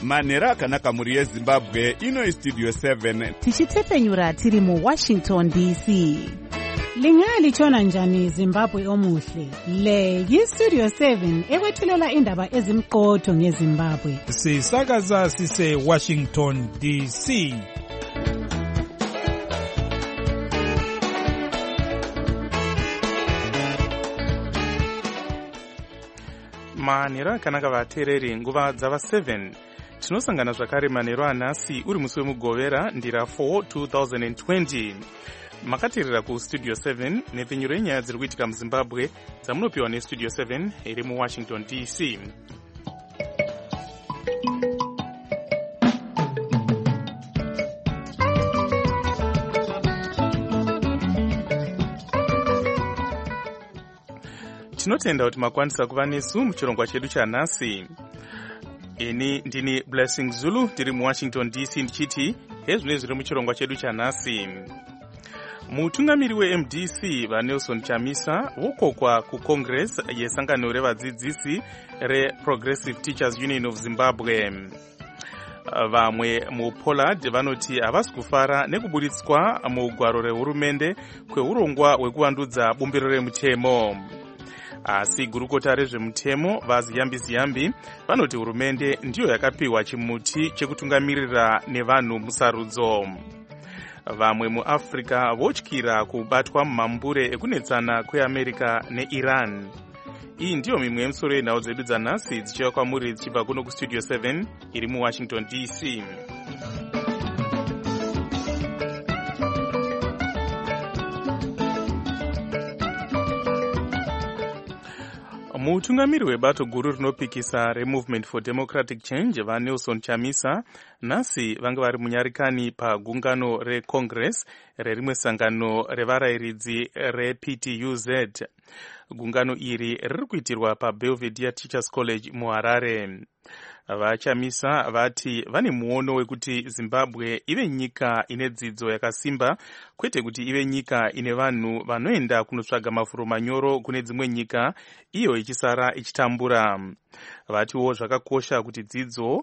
manhero akanaka mhuri yezimbabwe. Ino istudio 7 tichitepfenyura tiri muWashington DC. Lingalitshona njani Zimbabwe omuhle? Le yistudio 7 ekwethulela indaba ezimqotho ngeZimbabwe. Sisakaza sise Washington DC. Manhero akanaka vateereri, nguva dzava 7 tinosangana zvakare manhero anhasi uri musi wemugovera ndira 4 2020. Makateerera kustudio 7 nepfenyuro yenyaya dziri kuitika muZimbabwe dzamunopiwa nestudio 7 iri muWashington DC. Tinotenda kuti makwanisa kuva nesu muchirongwa chedu chanhasi. Ini ndini Blessing Zulu tiri muWashington DC ndichiti hezvine zviri muchirongwa chedu chanhasi. Mutungamiri weMDC vaNelson Chamisa vokokwa kuCongress yesangano revadzidzisi reProgressive Teachers Union of Zimbabwe. Vamwe muPollard vanoti havasi kufara nekuburitswa muugwaro rehurumende kweurongwa hwekuvandudza bumbiro remutemo. Asi gurukota rezvemutemo vaZiyambi vanoti hurumende ndiyo yakapiwa chimuti chekutungamirira nevanhu musarudzo. Vamwe muAfrica votyira kubatwa mumambure ekunetsana kweAmerica neIran. Iyi ndiyo mimwe yemusoro yenhau dzedu dzanhasi dzichiva kwamuri dzichibva kuno kustudio 7 iri muWashington DC. Mutungamiri webato guru rinopikisa reMovement for Democratic Change vaNelson Chamisa nhasi vanga vari munyarikani pagungano reCongress rerimwe sangano revarayiridzi rePTUZ. Gungano iri riri kuitirwa paBelvedere Teachers College muHarare. VaChamisa vati vane muono wekuti Zimbabwe ive nyika ine dzidzo yakasimba, kwete kuti ive nyika ine vanhu vanoenda kunotsvaga mafuro manyoro kune dzimwe nyika iyo ichisara ichitambura. Vatiwo zvakakosha kuti dzidzo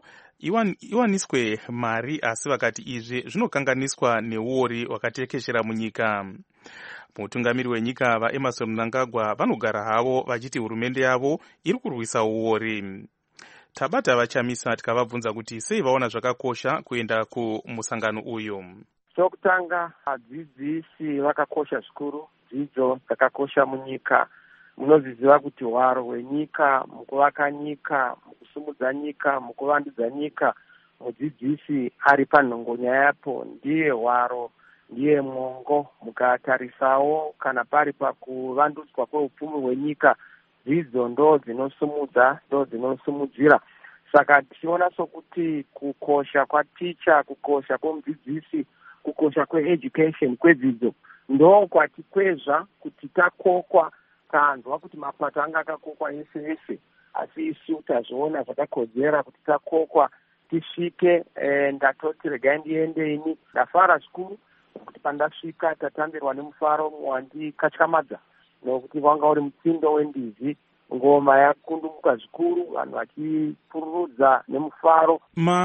iwaniswe mari, asi vakati izvi zvinokanganiswa neuori hwakatekeshera munyika. Mutungamiri wenyika vaEmmerson Mnangagwa vanogara havo vachiti hurumende yavo iri kurwisa uori. Tabata vaChamisa tikavabvunza kuti sei vaona zvakakosha kuenda kumusangano uyu. Chokutanga, vadzidzisi vakakosha zvikuru. Dzidzo dzakakosha munyika. Munozviziva kuti hwaro hwenyika, mukuvaka nyika, mukusumudza nyika, mukuvandudza nyika, mudzidzisi ari panhongonya yapo ndiye hwaro, ndiye mwongo. Mukatarisawo kana pari pakuvandudzwa kweupfumi hwenyika, dzidzo ndo dzinosumudza, ndo dzinosumudzira. Saka tichiona sokuti kukosha kwaticha, kukosha kwemudzidzisi, kukosha kweeducation, kwedzidzo, ndo kwatikwezva kuti takokwa, tanzwa kuti mapato anga akakokwa yese, asi isu tazviona zvakakodzera kuti takokwa tisvike. Ndatoti regai ndiende ini, ndafara zvikuru kuti pandasvika tatambirwa nemufaro wandikatyamadza, nokuti wanga uri mutsindo wendizi. Ngoma yakundumuka zvikuru, vanhu vachipururudza nemufaro.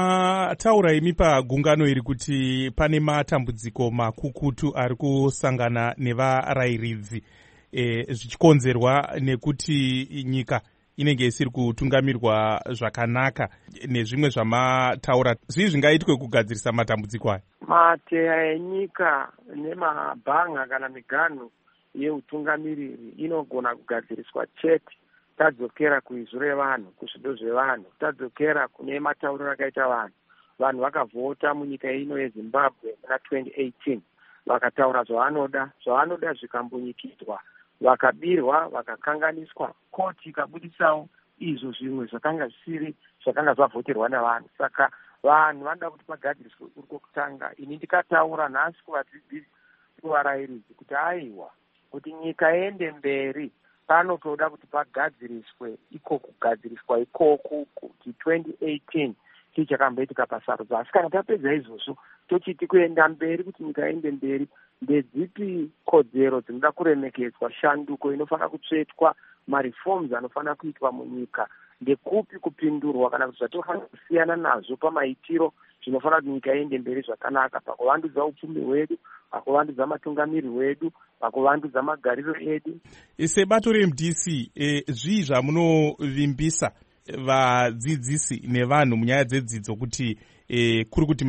Mataura imi pagungano iri kuti pane matambudziko makukutu ari kusangana nevarayiridzi, zvichikonzerwa nekuti nyika inenge isiri kutungamirwa zvakanaka nezvimwe zvamataura. Zvii zvingaitwe kugadzirisa matambudziko aya? Mateya enyika nemabhanga kana miganhu yeutungamiriri inogona kugadziriswa chete tadzokera kuizvo revanhu, kuzvido zvevanhu, tadzokera kune matauriro akaita vanhu vakavhota munyika ino yeZimbabwe muna 2018, vakataura zvavanoda zvikambonyikidzwa, vakabirwa, vakakanganiswa, koti ikabudisawo izvo zvimwe zvakanga zvisiri zvakanga zvavhoterwa navanhu. Saka vanhu vanoda kuti pagadziriswe uri kwokutanga. Ini ndikataura nhasi kuvadzidzisi, kuvarayiridzi kuti aiwa, kuti nyika iende mberi panotoda kuti pagadziriswe kugadziriswa ikoku kuti 2018 chii chakamboitika pasarudzo. Asi kana tapedza izvozvo tochiti kuenda mberi, kuti nyika iende mberi, ndedzipi kodzero dzinoda kuremekedzwa, shanduko inofanira kutsvetwa, mareforms anofanira kuitwa munyika. ndekupi kupindurwa kana kuti zvatofanira kusiyana nazvo pamaitiro zvinofanira kuti nyika iende mberi zvakanaka pakuvandudza upfumi hwedu, pakuvandudza matungamiriri hwedu, pakuvandudza magariro edu. Sebato reMDC, zvii zvamunovimbisa vadzidzisi nevanhu munyaya dzedzidzo kuti kuri kuti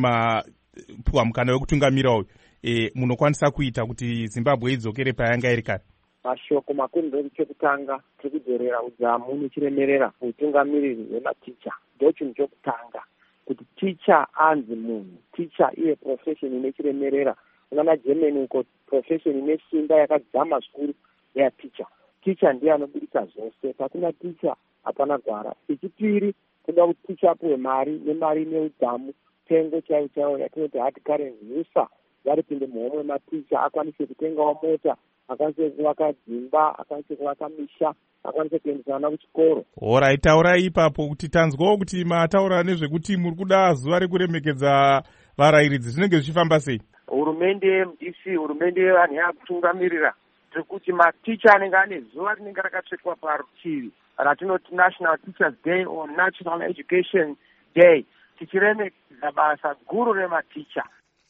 mapuwa mukana wekutungamira uyu munokwanisa kuita kuti Zimbabwe idzokere payanga iri kare? Mashoko makuru ndechekutanga tiri kudzorera udzamu nechiremerera utungamiriri hwematicha. Ndo chinhu chokutanga kuti ticha anzi munhu, ticha iye profession inechiremerera. Kuna maGermany uko profession ine simba yakadzama zvikuru yaticha. Ticha ndiye anobudisa zvose, pasina ticha hapana gwara. Chechipiri, toda kuti ticha apuwe mari, nemari neudzamu, tengo chaiwo yatinoti hard currency nyusa yaripinde muhomwe maticha, akwanise kutengawo mota, akwanise kuvaka dzimba, akwanise kuvaka misha, akwanise kuendesa vana kuchikoro. Alright, taurai ipapo kuti tanzwawo kuti mataura nezvekuti muri kuda zuva rekuremekedza varayiridzi, zvinenge zvichifamba sei? Hurumende yeMDC, hurumende yevanhu yakutungamirira, tiri kuti maticha anenge ane zuva rinenge rakatsvetwa parutivi ratinoti National Teachers Day or National Education Day, tichiremekedza basa guru rematicha.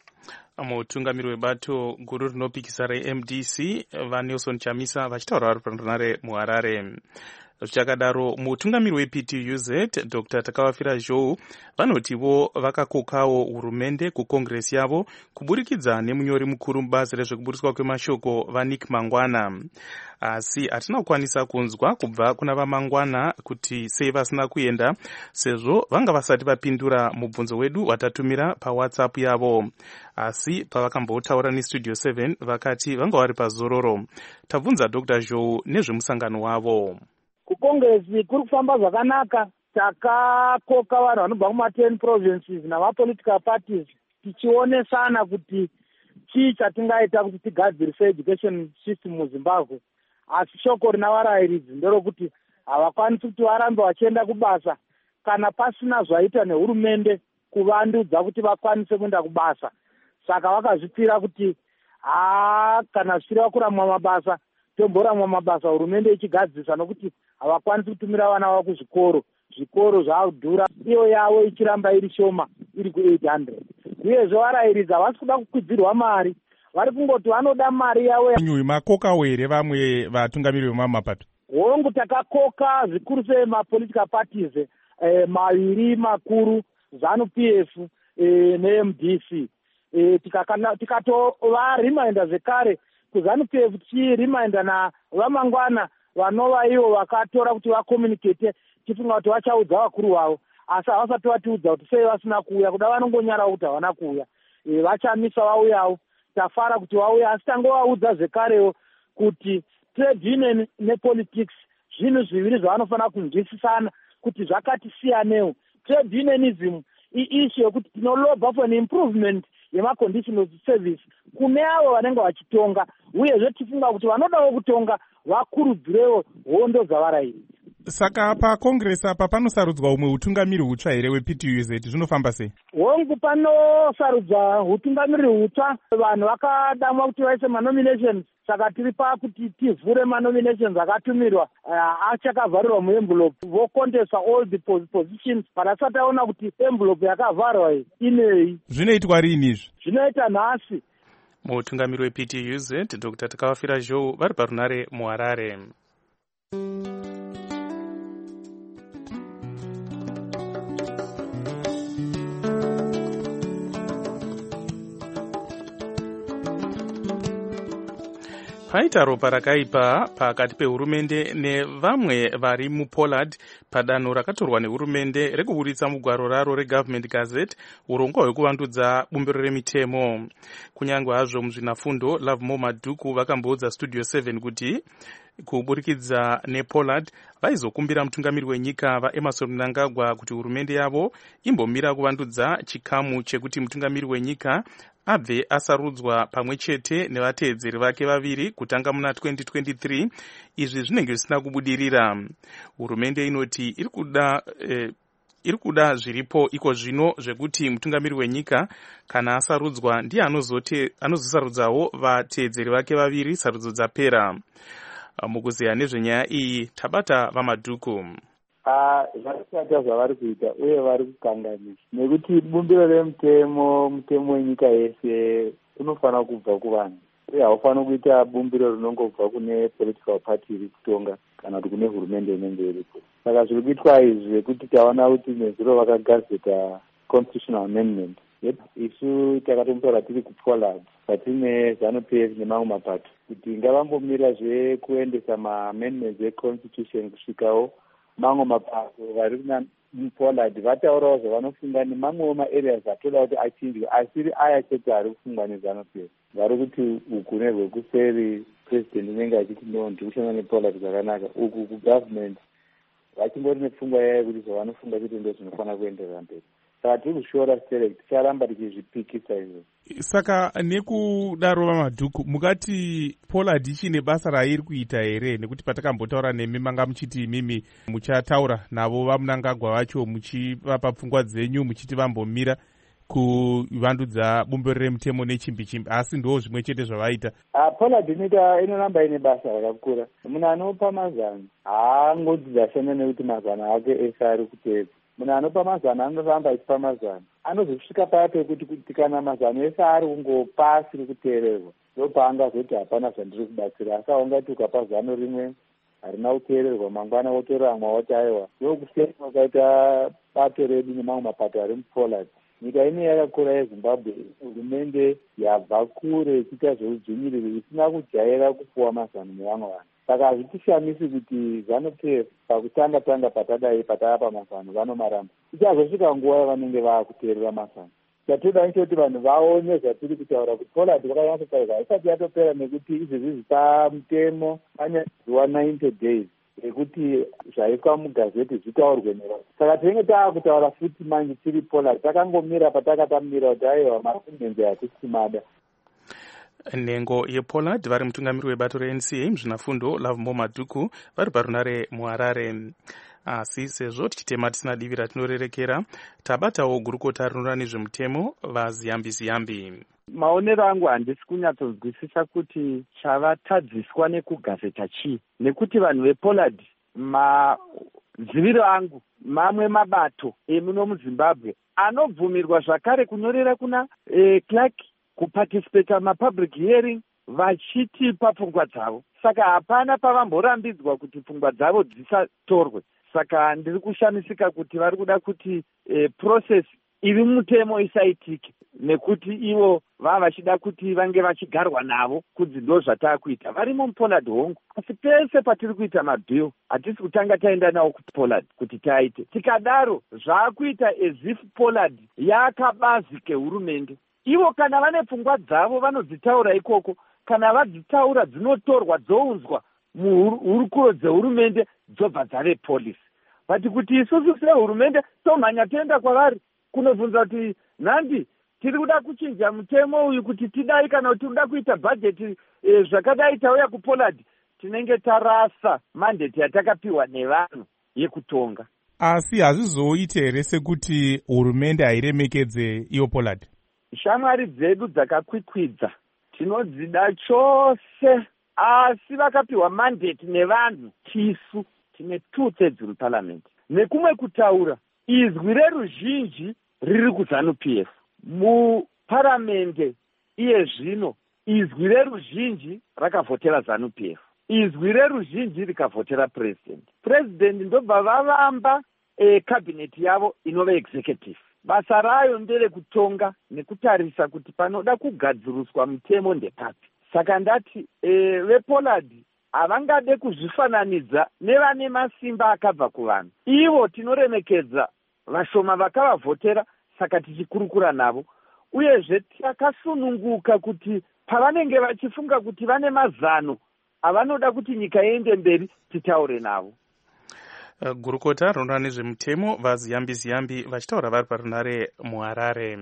Mutungamiri webato guru rinopikisa reMDC vaNelson Chamisa vachitaura vari panhare muHarare. Zvichakadaro, mutungamiri wePTUZ Dr. Takawafira Zhou vanotivo vakakokawo hurumende kukongresi yavo kuburikidza nemunyori mukuru mubazi rezvekuburiswa kwemashoko vaNick Mangwana. Asi hatina kukwanisa kunzwa kubva kuna vaMangwana kuti sei vasina kuenda, sezvo vanga vasati vapindura mubvunzo wedu watatumira paWhatsApp yavo. Asi pavakambotaura neStudio 7 vakati vanga vari pazororo. Tabvunza Dr. Zhou nezvemusangano wavo. Kukongresi kuri kufamba zvakanaka. Takakoka vanhu vanobva kuma10 provinces navapolitical parties tichionesana kuti chii chatingaita kuti tigadzirise education system muZimbabwe. Asi shoko rina varayiridzi nderokuti havakwanisi kuti varambe vachienda kubasa kana pasina zvaita nehurumende kuvandudza kuti vakwanise kuenda kubasa. Saka vakazvipira kuti kana zvichida kuramwa mabasa tomboramwa mabasa, hurumende ichigadzisa nokuti havakwanisi kutumira vana vavo kuzvikoro. Zvikoro zvakudhura, iyo yavo ichiramba iri shoma, iri ku800. Uyezve varayiridzi havasi kuda kukwidzirwa mari, vari kungoti vanoda mari yavo. Makokawo here vamwe vatungamiri vemamapato? Hongu, takakoka zvikuru sei mapolitical parties maviri makuru, ZANU-PF neMDC. Tikatova reminder zvekare kuZANU-PF tichireminder navamangwana vanova ivo vakatora kuti vakomunicate tifunga kuti vachaudza vakuru vavo, asi havasati vatiudza kuti sei vasina kuuya, kuda vanongonyarawo kuti havana kuuya. Vachamisa vauyawo, tafara kuti vauya, asi tangovaudza zvekarewo kuti trade union nepolitics zvinhu zviviri zvavanofanira kunzwisisana kuti zvakati siyanewo. Trade unionism iissue yekuti tinolobha for an improvement yemacondition of service kune avo vanenge vachitonga, uyezve tifunga kuti vanodawo kutonga vakurudzirewo hondo dzavarayiridzi. Saka pakongresi apa panosarudzwa umwe utungamiri hutsva here wePTUZ, zvinofamba sei? Hongu, panosarudzwa utungamiri hutsva. Vanhu vakadamwa kuti vaise manominations, saka tiri pakuti tivhure manominations akatumirwa achakavharirwa muenvelope. Vokontesa all the positions, parasati aona kuti envelope yakavharwa inei. Zvinoitwa rini izvi? Zvinoita nhasi. Mutungamiri wePTUZ Dr. Takawafira Zhou vari parunare muHarare. Paita ropa rakaipa pakati pehurumende nevamwe vari muPollard padanho rakatorwa nehurumende rekuburitsa mugwaro raro reGovernment Gazette urongwa hwekuvandudza bumbiro remitemo. Kunyange hazvo muzvinafundo Lovemore Madhuku vakamboudza Studio 7 kuti kuburikidza nePollard vaizokumbira mutungamiri wenyika vaEmmerson Mnangagwa kuti hurumende yavo imbomira kuvandudza chikamu chekuti mutungamiri wenyika abve asarudzwa pamwe chete nevateedzeri vake vaviri kutanga muna 2023. Izvi zvinenge zvisina kubudirira. Hurumende inoti iri kuda zviripo iko zvino zvekuti mutungamiri wenyika kana asarudzwa ndiye anozosarudzawo vateedzeri vake vaviri sarudzo dzapera. Mukuzeya nezvenyaya iyi tabata vaMadhuku. zvakashata zvavari kuita uye vari kukanganisa, nekuti bumbiro remutemo wenyika yese unofanira kubva kuvanhu uye haufaniri kuita bumbiro rinongobva kune political party iri kutonga kana kuti kune hurumende inenge iripo. Saka zviri kuitwa izvi zvekuti taona kuti nezuro vakagazeta constitutional amendment, isu takatomutora tiri kuPollard patine ZANU-PF nemamwe mapato kuti ngavambomira zvekuendesa maamendments econstitution kusvikawo mamwe mapato vari kuna Pollard vataurawo zvavanofunga nemamwewo maareas atoda kuti achinjwe, asiri aya chete ari kufungwa neZANU-PF. Vari kuti uku nerwekuseri president unenge achiti no ndikushanda nePollard zvakanaka, uku kugovernment vachimbori nepfungwa yayo kuti zvavanofunga kuti ndo zvinofanira kuenderera mberi. Saka tiri kushora select ticharamba tichizvipikisa izvo. Saka nekudaro vamadhuku mukati Pollard ichine basa rairi kuita here? Nekuti patakambotaura nemi manga muchiti imimi muchataura navo vamunangagwa vacho muchivapa pfungwa dzenyu muchiti vambomira kuvandudza bumbiro remutemo nechimbi-chimbi, asi ndo zvimwe chete zvavaita. Pollard inoramba ine basa rakakura. Munhu anopa mazano haangodzi ashanda nekuti mazano ake ese ari kuteedza. Munhu anopa mazano anoramba achipa mazano, anozosvika paya pekuti kana mazano ese ari kungopa asiri kuteererwa, ndopaangazoti hapana zvandiri kubatsira. Asi aungati ukapa zano rimwe harina kuteererwa, mangwana wotora amwe woti aiwa ndokusiyana kwakaita bato redu nemamwe mapato ari muPollard. Nyika ine yakakura yeZimbabwe, hurumende yabva kure ichiita zveudzvinyiriri isina kujaira kupuwa mazano nevamwe vanhu. Saka hazvitishamisi kuti ZANU-PF pakutanga patadai patayapa mazano vanomaramba. Ichazosvika nguva yavanenge vaakuteerera mazano. Chatoda nechekuti vanhu vaone zvatiri kutaura kuti Pollard vakanyatsotaurwa isati yatopera, nekuti izvezvi pamutemo panyaziwa 90 days ekuti zvaiswa mugazeti zvitaurwe nevanhu. Saka tinenge taakutaura futi manje tiri Pollard takangomira patakatamira kuti aiwa maamendments hatisimada. Nhengo yePollard vari mutungamiri webato reNCA muzvinafundo Lovemore Madhuku vari parunare muHarare. Asi sezvo tichitema tisina divira tinorerekera, tabatawo gurukota rinoona nezvemutemo vaZiyambi-Ziyambi. Maonero angu handisi kunyatsonzwisisa kuti chavatadziswa nekugazeta chii, nekuti vanhu vePollard madziviro angu mamwe mabato emuno muZimbabwe anobvumirwa zvakare kunyorera kuna clerk kuparticipate mapublic hearing vachitipa pfungwa dzavo. Saka hapana pavamborambidzwa kuti pfungwa dzavo dzisatorwe. Saka ndiri kushamisika kuti vari kuda kuti process iri mutemo isaitike, nekuti ivo vava vachida kuti vange vachigarwa navo kudzi ndo zvataakuita varimo muPollard hongu. Asi pese patiri kuita mabhill hatisi kutanga taenda nawo kuPollard kuti taite. Tikadaro zvaakuita as if Pollard yakabazi kehurumende. Ivo kana vane pfungwa dzavo vanodzitaura ikoko, kana vadzitaura dzinotorwa dzounzwa muhurukuro dzehurumende dzobva dzave polisi. Vati kuti isusu sehurumende tomhanya toenda kwavari kunobvunza kuti nhandi tiri kuda kuchinja mutemo uyu kuti tidai, kana kuti tiri kuda kuita bhajeti zvakadai tauya kuPollard, tinenge tarasa mandate yatakapiwa nevanhu yekutonga. Asi hazvizoite here sekuti hurumende hairemekedze iyo Pollard? Shamwari dzedu dzakakwikwidza tinodzida chose, asi vakapiwa mandate nevanhu. Tisu tine 2/3 muparliament. Nekumwe kutaura, izwi reruzhinji riri kuZANU-PF muparamente iye zvino. Izwi reruzhinji rakavhotera ZANU-PF, izwi reruzhinji rikavhotera president. President ndobva vavamba kabineti yavo inova executive. Basa rayo nderekutonga nekutarisa kuti panoda kugadziriswa mutemo ndepapi. Saka ndati vePollard havangade kuzvifananidza nevane masimba akabva kuvanhu. Ivo tinoremekedza vashoma vakavavhotera, saka tichikurukura navo. Uyezve takasununguka kuti pavanenge vachifunga kuti vane mazano avanoda kuti nyika iende mberi, titaure navo. Gurukota rinoona nezvemutemo vaZiyambi-Ziyambi vachitaura vari parunare muHarare.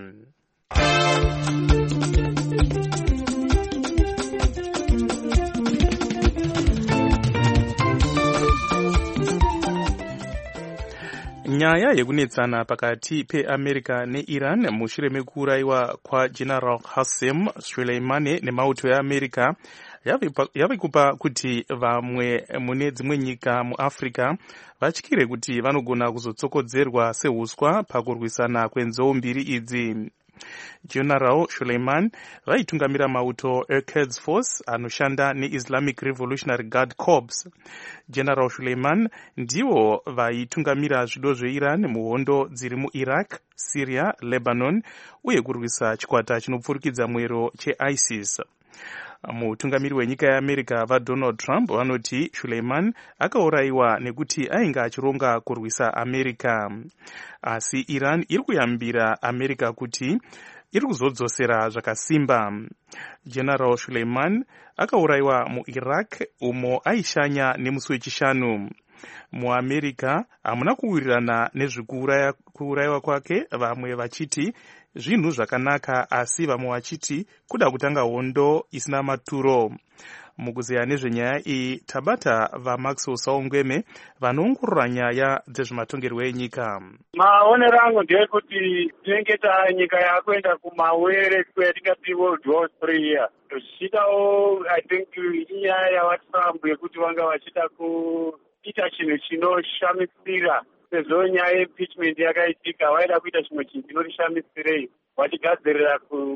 Nyaya yekunetsana pakati peAmerica neIran mushure mekuurayiwa kwaGeneral Qasem Soleimani nemauto eAmerica yave kupa kuti vamwe mune dzimwe nyika muAfrica vatyire kuti vanogona kuzotsokodzerwa seuswa pakurwisana kwenzou mbiri idzi. General Suleiman vaitungamira mauto eQuds Force anoshanda neIslamic Revolutionary Guard Corps. General Suleiman ndivo vaitungamira zvido zveIran muhondo dziri muIraq, Syria, Lebanon uye kurwisa chikwata chinopfurikidza mwero cheISIS. Mutungamiri wenyika yeAmerica vaDonald Trump vanoti Suleiman akaurayiwa nekuti ainge achironga kurwisa America. Asi Iran iri kuyambira America kuti iri kuzodzosera zvakasimba. General Suleiman akaurayiwa muIraq umo aishanya nemusi wechishanu. MuAmerica hamuna kuwirirana nezvekuurayiwa kwake, vamwe vachiti zvinhu zvakanaka asi vamwe vachiti kuda kutanga hondo isina maturo. Mukuzeya nezvenyaya iyi tabata vaMaxwell Saungweme vanoongorora nyaya dzezvematongerwo enyika. Maonero angu ndeyekuti tinenge nyika yakuenda kumawere kwetingati World War 3 zvichitawo I think inyaya yavaTrump yekuti vanga vachida kuita chinhu chinoshamisira sezvo nyaya yeimpeachment yakaitika vaida kuita chimwe chinhu chinoshamisirei vachigadzirira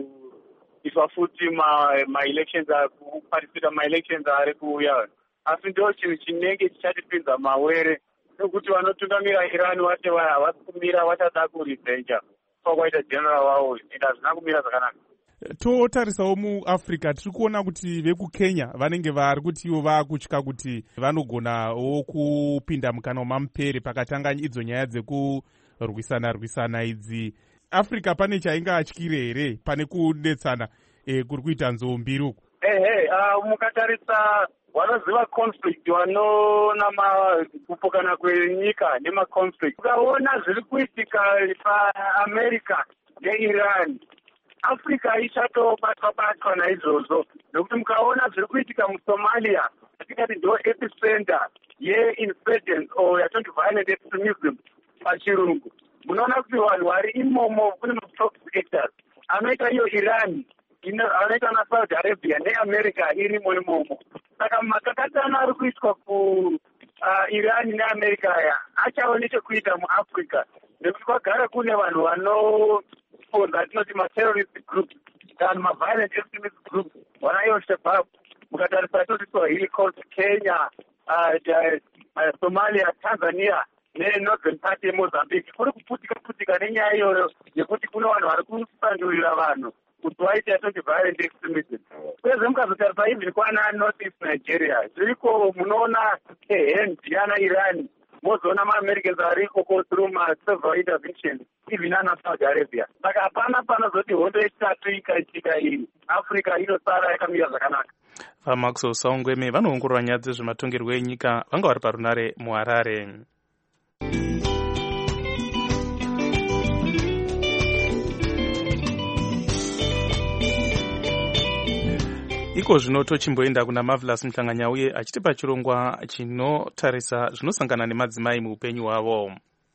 kuiswa futi ma-elections kuparisira ma-elections ari kuuya. Asi ndo chinhu chinenge chichatipinza mawere nekuti vanotungamira Iran vati havasi kumira vachada kurizenja kwaita general wavo ita hazvina kumira zvakanaka. Totarisawo muAfrica tiri kuona kuti vekuKenya vanenge vari kuti ivo vaakutya kuti vanogonawo kupinda mukana wamamupere pakatanga idzo nyaya dzekurwisana idzi. Africa pane chainge atyire here pane kudetsana kuri kuita nzou mbiri uku? Mukatarisa vanoziva conflict vanoona kupokana kwenyika nemaconflict, ukaona zviri kuitika paAmerica neIran, Africa ichatobatwa naizvozvo, nokuti mukaona zviri kuitika muSomalia atingati ndo epicenter yeinsurgence or yatonti violent extremism pachirungu, munoona kuti vanhu vari imomo kune ma-proxy actors anoita iyo Iran, anoita naSaudi Arabia neAmerica irimo imomo. Saka makakatana ari kuitwa kuIran neAmerica aya achawo nechekuita muAfrica, nekuti kwagara kune vanhu vanofonza tinoti ma-terrorist groups kana ma-violent extremist groups vanayo Shabab. Mukatarisa toti Swahili Coast, Kenya, Somalia, Tanzania nenorthern part yeMozambique kuri kuputika nenyaya iyoyo yekuti kuna vanhu vari kusandurira vanhu kuti vaite yatoti violent extremism. Uyezve mukazotarisa even kwana North East Nigeria zviriko, munoona hand yana Iran, mozoona ma-Americans ariko through ma-several interventions even ana Saudi Arabia. Saka hapana panozoti hondo yechitatu ikaitika iyi Africa inosara yakamira zvakanaka. VaMaxwell Saungweme vanoongorora nyaya dzezvematongerwo enyika vanga vari parunare muHarare. Iko zvino tochimboenda kuna Marvelous Mhlanganyauye achitipa chirongwa chinotarisa zvinosangana nemadzimai muupenyu hwavo.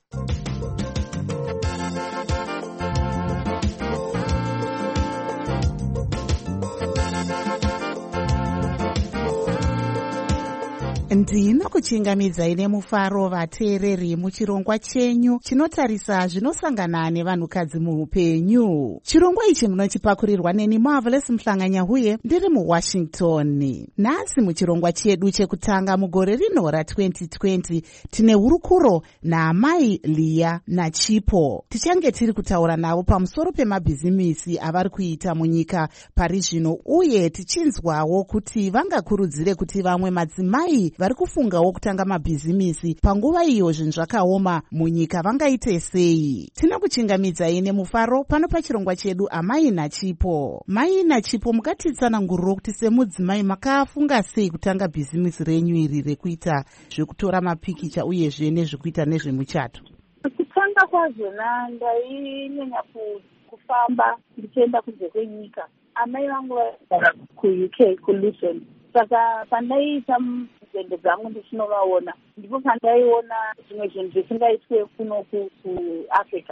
Ndinokuchingamidzai nemufaro vateereri muchirongwa chenyu chinotarisa zvinosangana nevanhukadzi muupenyu. Chirongwa ichi munochipakurirwa neni Marvelous Mhlanganyauye ndiri muWashington. Nhasi muchirongwa chedu chekutanga mugore rino ra2020 tine hurukuro naamai Leah naChipo. Tichange tiri kutaura navo pamusoro pemabhizimisi avari kuita munyika pari zvino, uye tichinzwawo kuti vangakurudzire kuti vamwe madzimai vari kufungawo kutanga mabhizimisi panguva iyo zvinhu zvakaoma munyika vangaite sei. Tinokuchingamidzai nemufaro pano pachirongwa chedu amai naChipo. Mai naChipo, mukatitsananguriro kuti semudzimai makafunga sei kutanga bhizimisi renyu iri rekuita zvekutora mapikicha uyezve nezvekuita nezvemuchato? Kutanga kwazvona ndainyanya kufamba ndichienda kunze kwenyika. Amai vangu vaigara kuUK kuLuton, saka pandaiita nzendo dzangu ndichinovaona ndipo pandaiona zvimwe zvinhu zvisingaitwe kuno kuAfrica.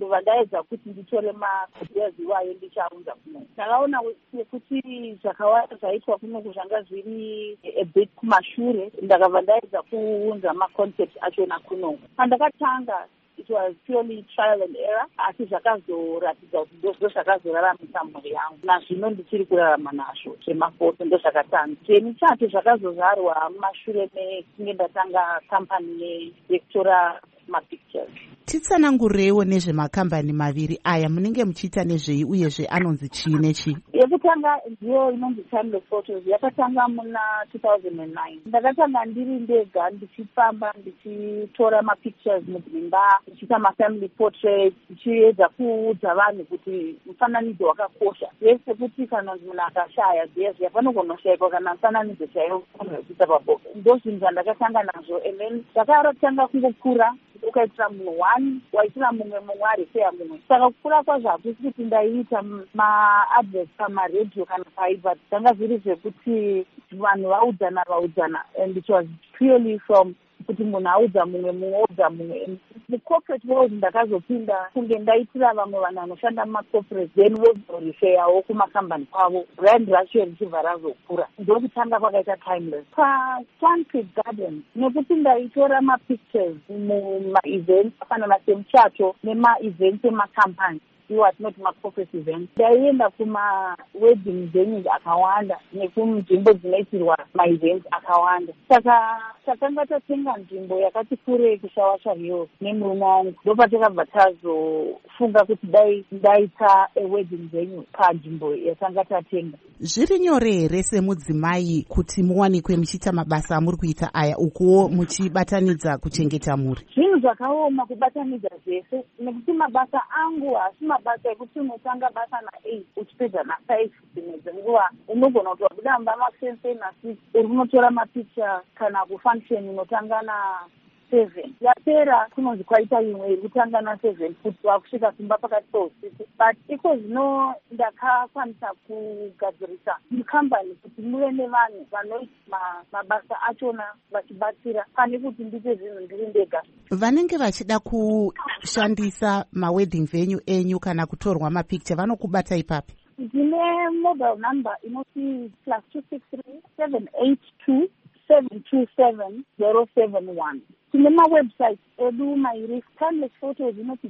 ndobva ndaedza kuti nditore makopiyazi iwayo ndichaunza kuno. Ndakaona kuti zvakawanda zvaitwa kunoku zvanga zviri a bit kumashure, ndakabva ndaedza kuunza maconcept achona kunoku. Pandakatanga it was purely trial and error, asi zvakazoratidza kuti ndozvo zvakazoraramisa mhuri yangu. Nazvino ndichiri kurarama nazvo zvemafoto ndozvakatanga. Zvemichato zvakazozvarwa mumashure mekunge ndatanga kambani yekutora mapictures. Titsanangureiwo nezvemakambani maviri aya munenge muchiita nezvei uyezve anonzi chii nechii? Yekutanga ndiyo inonzi Timeless Photos, yakatanga muna 2009. Ndakatanga ndiri ndega ndichifamba ndichitora mapictures mudzimba, ndichiita mafamily portraits, ndichiedza kuudza vanhu kuti mufananidzo wakakosha. Yese kuti kana munhu akashaya zviya panogona kushayikwa kana mufananidzo chaiwo wekuisa pabhoka. Ndozvinhu zvandakatanga nazvo, and then ndakatanga kungokura ukaitira munhu one waitira mumwe ariseya mumwe. Saka kukura kwazvo hakusi kuti ndaiita maadvert pamaredhiyo kana paibva, zvanga zviri zvekuti vanhu vaudzana, and it was purely from kuti munhu audza mumwe audza mumwe. Mucorporate world ndakazopinda kunge ndaitira vamwe vanhu vanoshanda mumacorporate, then vozoriseyawo kumakambani kwavo, brand racho richibva razokura. Ndokutanga kwakaita Timeless. PaSwan Creek Gardens nekuti ndaitora mapictures mumaevents afanana semuchato nemaevents emakambani, iwo atinoti macorporate events. Ndaienda kuma-wedding venues akawanda nekunzvimbo dzinoitirwa maevents akawanda. Saka takanga tatenga nzvimbo yakati kurei kuShawasha Hills nemurume wangu. Ndopatakabva tazofunga kuti dai ndaita a-wedding venue panzvimbo yatanga tatenga. Zviri nyore here semudzimai kuti muwanikwe muchiita mabasa amuri kuita aya ukuwo muchibatanidza kuchengeta mhuri? Zvinhu zvakaoma kubatanidza zvese, nekuti mabasa angu haasi mabasa ekuti unotanga basa na8 uchipedza na5. Dzimwe dzenguva unogona kuti wabuda mumba ma7 na6 uri kunotora mapicha, kana kufunction unotanga na7 yapera kunonzi kwaita imwe iri kutanga na7 futi wakusvika kumba pakati peusiku. But iko zvino ndakakwanisa kugadzirisa mukambani kuti muve nevanhu vanoita mabasa achona vachibatsira, pane kuti ndiite zvinhu ndiri ndega. Vanenge vachida kushandisa mawedding venue enyu kana kutorwa mapicture vanokubata ipapi? Ndine mobile number inoti +263 782 727 071. Tine mawebsite edu mairi. Timeless Photos inoti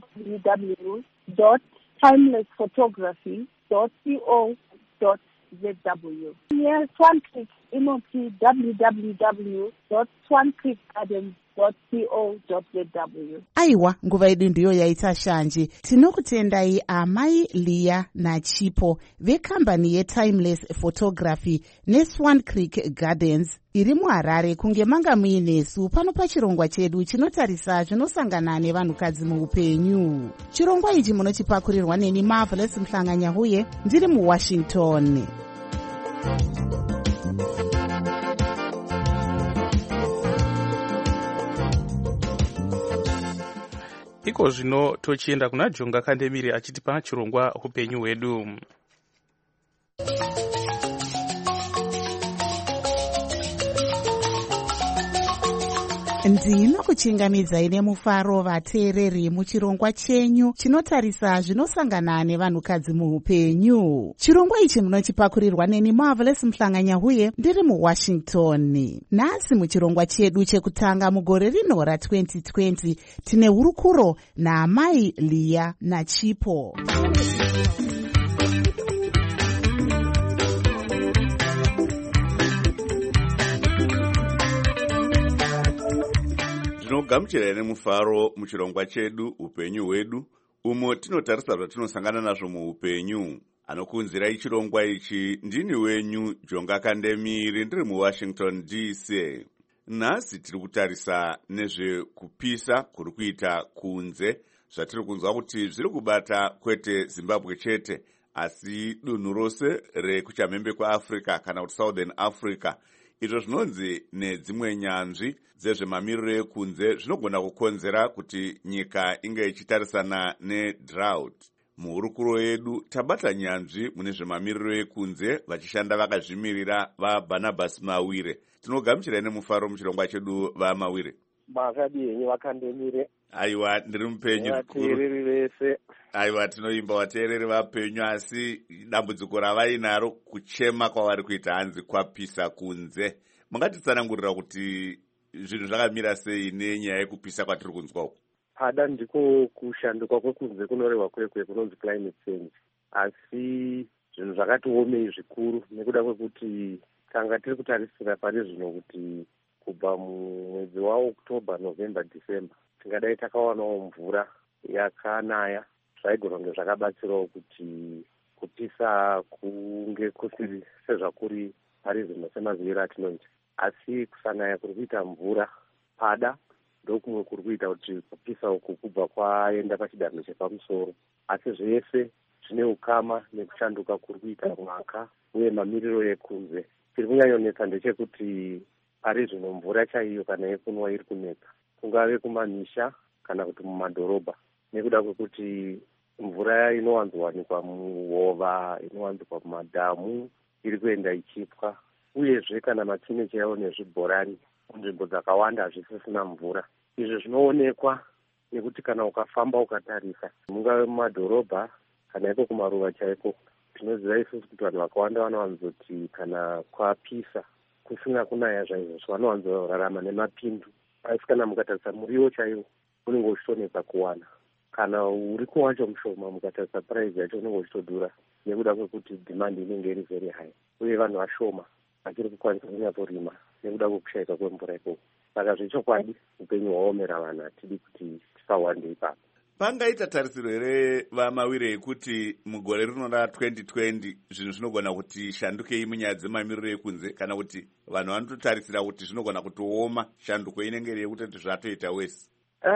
www.timelessphotography.co.zw. Swan Creek inoti www.swancreekgardens.co.zw. Aiwa, nguva yedu ndiyo yaita shanje. Tinokutendai amai Leah naChipo vekambani yeTimeless Photography neSwan Creek Gardens iri muHarare kunge manga muinesu pano pachirongwa chedu chinotarisa zvinosangana nevanhukadzi muupenyu. Chirongwa ichi munochipakurirwa neni Marvelous Mhlanganyahuye ndiri muWashington. Iko zvino tochienda kuna Jonga Kandemiri achitipa chirongwa upenyu hwedu. Ndinokuchingamidzai nemufaro vateereri muchirongwa chenyu chinotarisa zvinosangana nevanhukadzi muupenyu. Chirongwa ichi munochipakurirwa neni Marvelous Mhlanganyahuye ndiri muWashington. Nhasi muchirongwa chedu chekutanga mugore rino ra2020 tine hurukuro naamai Leah naChipo. Tinogamuchira nemufaro muchirongwa chedu upenyu hwedu, umo tinotarisa zvatinosangana nazvo muupenyu. Anokunzirai chirongwa ichi ndini wenyu Jonga Kandemiri ndiri muWashington DC. Nhasi tiri kutarisa nezvekupisa kuri kuita kunze, zvatiri kunzwa kuti zviri kubata kwete Zimbabwe chete asi dunhu rose rekuchamhembe kwaAfrica kana kuti Southern Africa. Izvo zvinonzi nedzimwe nyanzvi dzezvemamiriro ekunze zvinogona kukonzera kuti nyika inge ichitarisana nedrought. Muhurukuro yedu tabata nyanzvi mune zvemamiriro ekunze vachishanda vakazvimirira vaBarnabas Mawire. Tinogamuchirai nemufaro muchirongwa chedu vaMawire. makadii vakandemire. Aiwa, ndiri mupenyu vateereri vese. Aiwa, tinoimba vateereri vapenyu, asi dambudziko ravainaro kuchema kwavari kuita hanzi kwapisa kunze. Mungatitsanangurira kuti zvinhu zvakamira sei nenyaya yekupisa kwatiri kunzwa uku? Pada ndiko kushanduka kwekunze kunorehwa kwekwe kunonzi climate change, asi zvinhu zvakati omei zvikuru nekuda kwekuti tanga tiri kutarisira pane zvino kuti kubva mumwedzi waOktoba, November, December tingadai takawanawo mvura yakanaya. Zvaigona kunge zvakabatsirawo kuti kupisa kunge kusiri sezvakuri pari zvino semaziviro atinoita, asi kusanaya kuri kuita mvura pada ndokumwe kuri kuita kuti kupisa uku kubva kwaenda pachidanho chepamusoro. Asi zvese zvine ukama nekushanduka kuri kuita mwaka uye mamiriro ekunze. Chiri kunyanyonetsa ndechekuti pari zvino mvura chaiyo kana yekunwa iri kunetsa, kungave kumamisha kana kuti mumadhorobha, nekuda kwekuti mvura inowanzowanikwa muhova, inowanzikwa mumadhamu iri kuenda ichipwa, uyezve kana matsime chaiwo nezvibhorani munzvimbo dzakawanda hazvisisina mvura. Izvi zvinoonekwa nekuti kana ukafamba ukatarisa mungave mumadhorobha kana iko kumaruva chaiko, tinoziva isusu kuti vanhu vakawanda vanowanzoti kana kwapisa kusina kunaya zvaizvozvo vanowanzorarama nemapindu. Asi kana mukatarisa muriwo chaiwo unenge uchitonetsa kuwana, kana uri kuwacho mushoma mukatarisa puraizi yacho unenge uchitodhura nekuda kwekuti dhimandi inenge iri very high, uye vanhu vashoma vachiri kukwanisa kunyatsorima nekuda kwekushaika kwemvura ikoko. Saka zvechokwadi upenyu hwaomera vanhu, hatidi kuti tisawande ipapo. Pangaita tarisiro here vaMawire yekuti mugore rino ra2020 zvinhu zvinogona kuti shandukei munyaya dzemamiriro ekunze, kana kuti vanhu vanototarisira kuti zvinogona kutooma shanduko inenge iri yekuti zvatoita wese?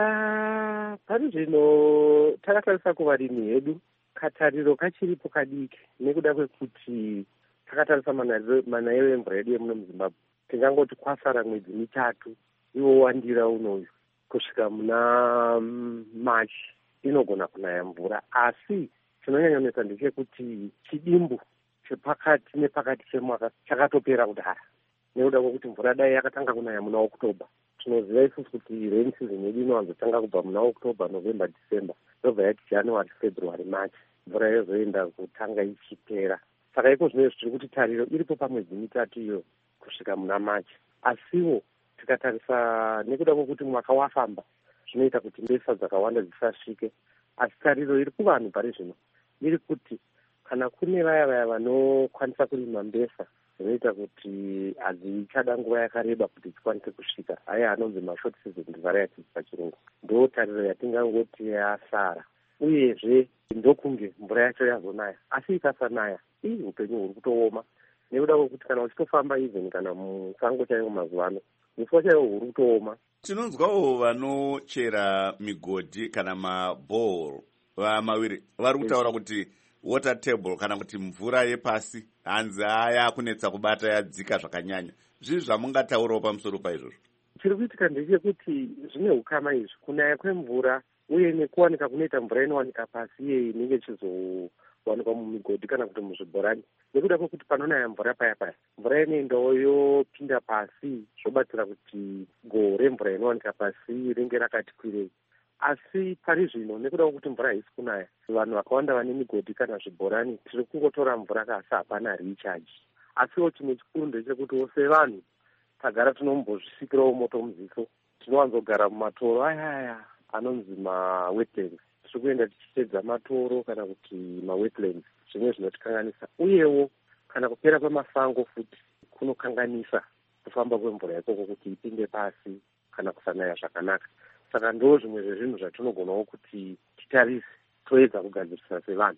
Pari zvino takatarisa kuvarimi hedu, katariro kachiripo kadiki nekuda kwekuti takatarisa manayiro emvura yedu yemuno muZimbabwe. Tingangoti kwasara mwedzi mitatu iwo wandira unoyu kusvika muna Machi inogona kunaya mvura, asi chinonyanyonetsa ndechekuti chidimbu chepakati nepakati chemwaka chakatopera kudhara nekuda kwekuti mvura dai yakatanga kunaya muna Oktoba. Tinoziva isusu kuti rain season yedu inowanzotanga kubva muna Oktoba, November, December, yobva yati January, February, March, mvura yozoenda kutanga ichipera. Saka iko zvinezvi tiri kuti tariro iripo pamwedzi mitatu iyo kusvika muna March. Asiwo tikatarisa nekuda kwekuti mwaka wafamba zvinoita kuti mbesa dzakawanda dzisasvike, asi tariro iri kuvanhu pari zvino iri kuti kana kune vaya vanokwanisa kurima mbesa zvinoita kuti hadzichada nguva yakareba kuti dzikwanise kusvika, aya anonzi mashort season varieties pachirungu, ndo tariro yatingangoti yasara. Uyezve ndokunge mvura yacho yazonaya, asi ikasanaya upenyu huri kutooma nekuda kwekuti kana uchitofamba even kana musango chaiwo mazuva ano muswa chaiwo huri kutooma. Tinonzwawo vanochera migodhi kana mabhoro vaMawire vari kutaura kuti water table kana kuti mvura yepasi hanzi yakunetsa kubata yadzika zvakanyanya. Zvii zvamungataurawo pamusoro paizvozvo? Chiri kuitika ndechekuti zvine ukama izvi, kunaya kwemvura uye nekuwanika kunoita mvura inowanika pasi iye inenge ichizowanikwa mumigodhi kana kuti muzvibhorani, nekuda kwekuti panonaya mvura paya mvura inoendawo yopinda pasi zvobatsira kuti goho remvura inowanika pasi ringe rakati kwirei. Asi pari zvino nekuda kwekuti mvura haisi kunaya, vanhu vakawanda vane migodhi kana zvibhorani tiri kungotora mvura kasi hapana recharge. Asiwo chimwe chikuru ndechekuti sevanhu tagara tinombozvisikirawo moto muziso, tinowanzogara mumatoro aya anonzi mawetlands, tiri kuenda tichitedza matoro kana kuti mawetlands, zvimwe zvinotikanganisa. Uyewo kana kupera kwemasango futi kunokanganisa kufamba kwemvura ikoko kuti ipinde pasi kana kusanaya zvakanaka. Saka ndo zvimwe zvezvinhu zvatinogonawo kuti titarise toedza kugadzirisa sevanhu.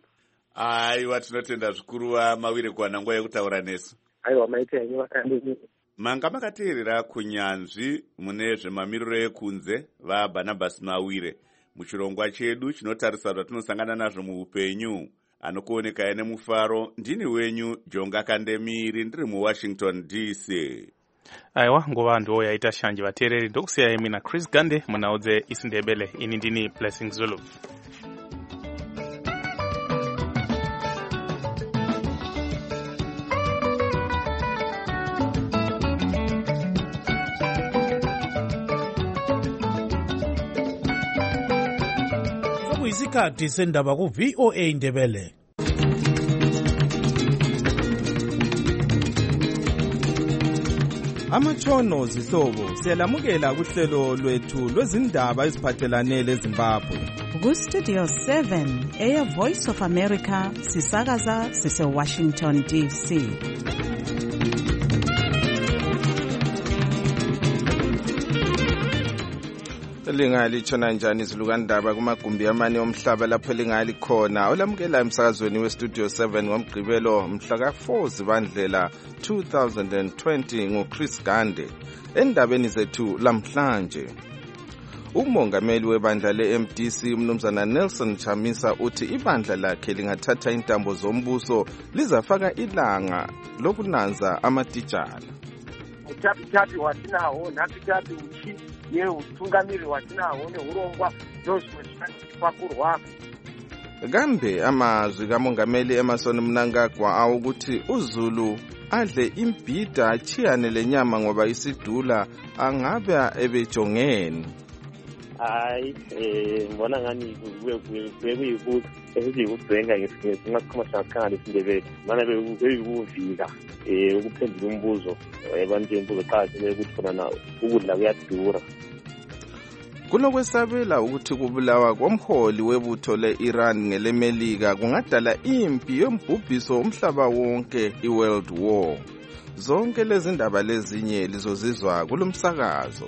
Aiwa, tinotenda zvikuru vaMawire kuwana nguva yekutaura nesu. Aiwa, maita henyu vakandemire. Manga makateerera kunyanzvi mune zvemamiriro ekunze vaBarnabas Mawire muchirongwa chedu chinotarisa zvatinosangana nazvo muupenyu. Anokuoneka nemufaro, ndini wenyu Jonga Kandemiri, ndiri muWashington DC. Aiwa, nguva ndo yaita shanje vateereri, ndokusiyai mina Chris Gande munhau dzeIsindebele. Ini ndini Blessing Zulu. Sekuyisikhathi sendaba ku VOA Ndebele. Amatshono zihlobo siyalamukela kuhlelo lwethu lwezindaba eziphathelane leZimbabwe. Ku Studio 7 Air Voice of America sisakaza sise Washington DC. Lingali tshona njani izilukandaba kumagumbi amane omhlaba lapho lingali khona olamukela emsakazweni weStudio 7 ngomgqibelo mhla ka4 Zibandlela 2020 nguChris Gande. Endabeni zethu lamhlanje, umongameli webandla leMDC umnumzana Nelson Chamisa uthi ibandla lakhe lingathatha intambo zombuso lizafaka ilanga lokunanza amatitshala. Uthapi watinawo napitapi uchi ye utungamiri watinawo neurongwa ndozvipakurwa. Kambe amazwi kamongameli Emerson Mnangagwa awukuthi uZulu adle imbhida achiyane lenyama ngoba isidula angabe ebejongeni. Hayi ngibona ngani bekuyikuthi esizikubhenga ngesikhathi ngasikumahlakhala isindebele mana bekuvika ukuphendula umbuzo ebantwini beqhathele ukuthi khona na ukudla kuyadura. Kunokwesabela ukuthi kubulawa komholi webutho le-Iran ngelemelika kungadala impi yombhubhiso umhlaba wonke i-World War. Zonke lezi ndaba lezinye lizozizwa kulomsakazo.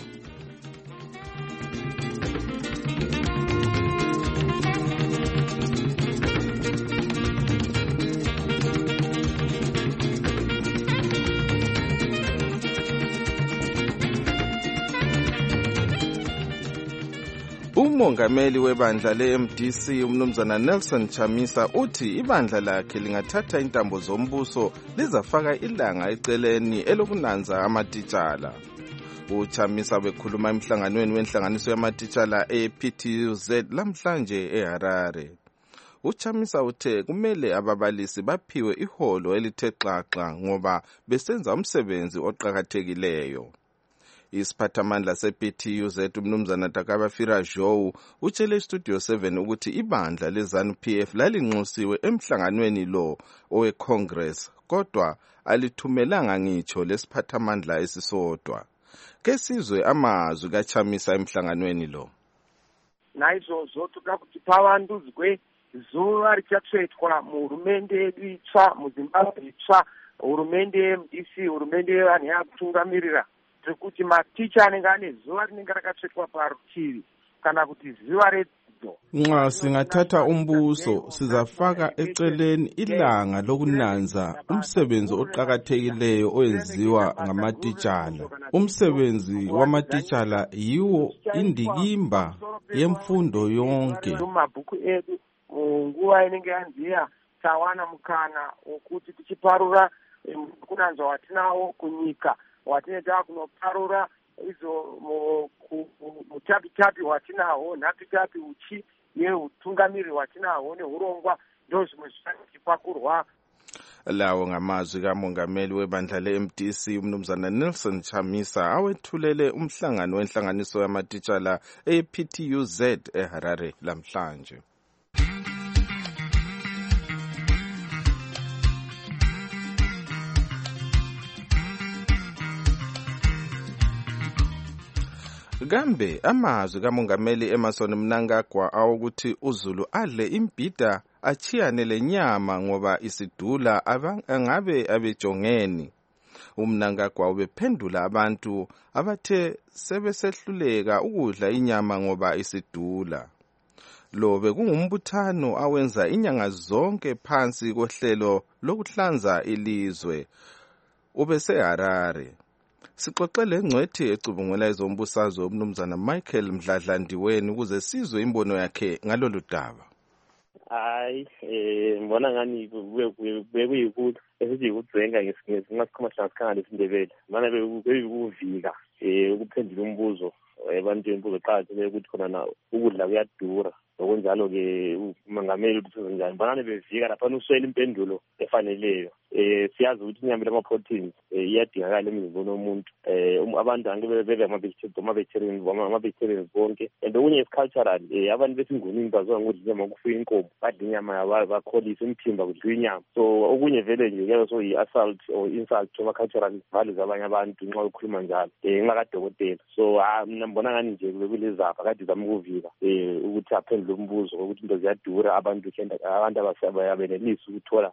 Umongameli webandla leMDC umnumzana Nelson Chamisa uthi ibandla lakhe lingathatha intambo zombuso lizafaka ilanga eceleni elokunanza amatitshala. UChamisa bekhuluma emhlanganweni wenhlanganiso yamatitshala ePTUZ lamhlanje eHarare. UChamisa uthe kumele ababalisi baphiwe iholo elithe xaxa ngoba besenza umsebenzi oqhakathekileyo. Isiphathamandla sePTUZ umnumzana Takaba Firajow utshele iStudio 7 ukuthi ibandla leZANU-PF lalinxusiwe emhlanganweni lo oweCongress kodwa alithumelanga ngitsho lesiphathamandla esisodwa. Kesizwe amazwi kaChamisa emhlanganweni lo. Naizvozvo toda kuti pavandudzwe zuva richatsvetwa muhurumende yedu itsva muZimbabwe itsva, hurumende yeMDC, hurumende yevanhu yakutungamirira, kuti maticha anenge ane zuva rinenge rakatsvetwa parutivi kana kuti zuva redzidzo. Nxa singathatha umbuso sizafaka eceleni ilanga lokunanza umsebenzi oqhakathekileyo oyenziwa ngamatitshala. Umsebenzi wamatitshala yiwo indikimba yemfundo yonke. Mumabhuku edu nguva inenge yanziya tawana mukana wokuti tichiparura kunanzwa watinawo kunyika watinoita kunoparura izo mutapi watinawo napitapi uchi neutungamiri watinawo neurongwa ndozvimwe zvichipakurwa. Lawo ngamazwi kamongameli webandla leMDC umnumzana Nelson Chamisa awethulele umhlangano wenhlanganiso yamatitshala ePTUZ eHarare lamhlanje. Kambe amazwi kamongameli Emerson Mnangagwa awukuthi uZulu adle imbhida achiyane lenyama ngoba isidula angabe abejongeni. UMnangagwa ubephendula abantu abathe sebesehluleka ukudla inyama ngoba isidula. Lo bekungumbuthano awenza inyanga zonke phansi kohlelo lokuhlanza ilizwe ubeseHarare. Sixoxele engcwethi ecubungula ezombusazwe umnumzana Michael Mdladlandiweni ukuze sizwe imbono yakhe ngalolu daba. Hayi ngibona ngani bekuyikuthi esizikubhenga ngesikhathi ngasikumahlakhala isindebele mana bekuvika ukuphendula umbuzo ebantwini beqhathele ukuthi khona na ukudla kuyadura. ngokunjalo-ke umongameli ukuthi njani bonane bevika laphana uswele impendulo efaneleyo. Siyazi ukuthi inyama lama-proteins iyadingakala emzimbeni womuntu. Abantu angeke bebe ama-vegetarians bonke. And okunye is-cultural. Abantu besingunini baziwa ngokudla inyama kufuya inkomo, badla inyama bakholisa imphimba kudliwa inyama. So okunye vele nje kuyabe so yi-assault or insult to ama-cultural values abanye abantu nxa ukhuluma njalo ngingakadokotela. So mina mbona ngani nje kulezapha kade zama ukuvika ukuthi aphendule umbuzo ukuthi into ziyadura, abantu ababenelisi ukuthola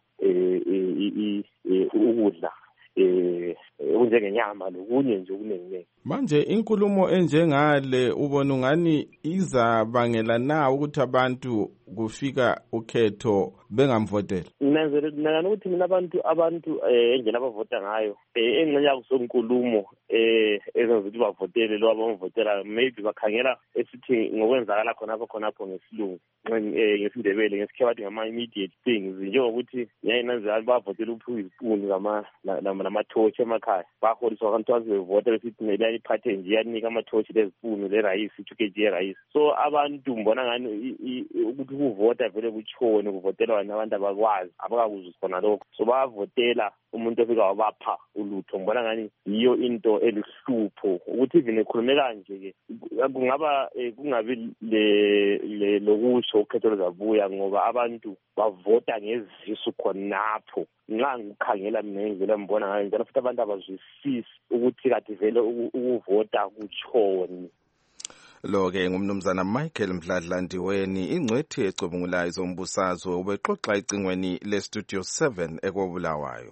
ukudla okunjengenyama lokunye nje okuningi. Manje inkulumo enjengale ubona ungani izabangela na ukuthi abantu kufika ukhetho bengamvotela? Mina ukuthi mina abantu endlela abavota ngayo engxenye kusonkulumo ezenza ukuthi bavotele lo abamvotela, maybe bakhangela esithi ngokwenzakala khonapho ngesilungu ngesindebele ngesikhe bathi ngama-immediate things, njengokuthi yayinanzela bavotela uphiwa izipuni namathoshi emakhaya, baholiswa abantu bevota besithi neli iphathe nje yanika amathoshi lezipuni lerayisi, 2 kg yerayisi. So abantu mbona ngani ukuthi ukuvota vele kutshone kuvotelwa abantu abakwazi abakakuzwa khona lokho, so bayavotela umuntu ofika wabapha ulutho. Mbona ngani yiyo into elihlupho ukuthi even ekhulume kanje-ke kungaba kungabi lokusho ukhetho luzabuya ngoba abantu bavota ngezisu khonapho. Nxa ngikhangela mina ngendlela mbona ngayo njalo futhi abantu abazwisisi ukuthi kade vele ukuvota kutshoni. Lo-ke ngumnumzana Michael Mdladla Ndiweni, ingcwethi ecubungulayo zombusazwe, ubexoxa ecingweni leStudio 7 ekobulawayo.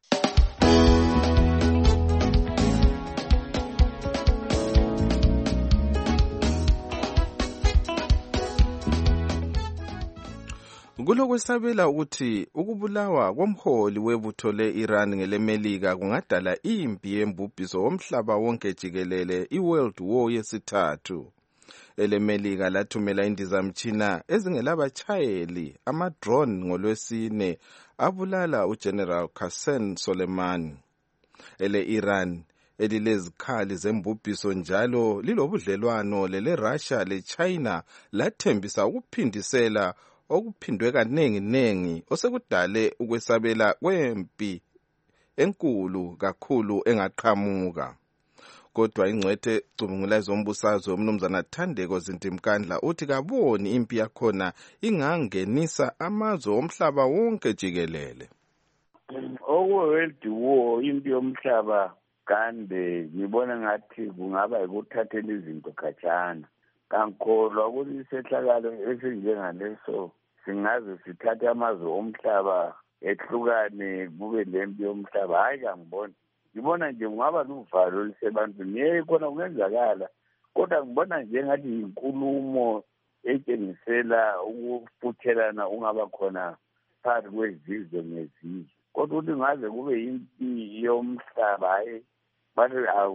Kulokwesabela ukuthi ukubulawa komholi webutho le-Iran ngelemelika kungadala impi yembubhiso womhlaba wonke jikelele, i-World War yesithathu. Elemelika lathumela indizamtshina ezingelabatshayeli ama-drone ngolwesine abulala uGeneral Qasem Soleimani. Ele-Iran elilezikhali zembubhiso njalo lilobudlelwano lele-Russia le-China lathembisa ukuphindisela okuphindwe kanengi osekudale ukwesabela kwempi enkulu kakhulu engaqhamuka. Kodwa ingcwethe cubungulayo zombusazwe umnumzana Thandeko Zintimkandla uthi kaboni impi yakhona ingangenisa amazwe omhlaba wonke jikelele. World War, impi yomhlaba kande ngibona ngathi kungaba ukuthathela izinto khatshana. Kankholwa ukuthi isehlakalo esinjengaleso singaze sithathe amazwe omhlaba ehlukane kube lempi yomhlaba. Hayi kangibona. Ngibona nje kungaba luvalo lisebantwini. Khona kungenzakala. Kodwa ngibona nje ngathi inkulumo etshengisela ukufuthelana ungaba khona phakathi kwezizwe ngezizwe. Kodwa ukuthi ngaze kube impi yomhlaba hayi bathi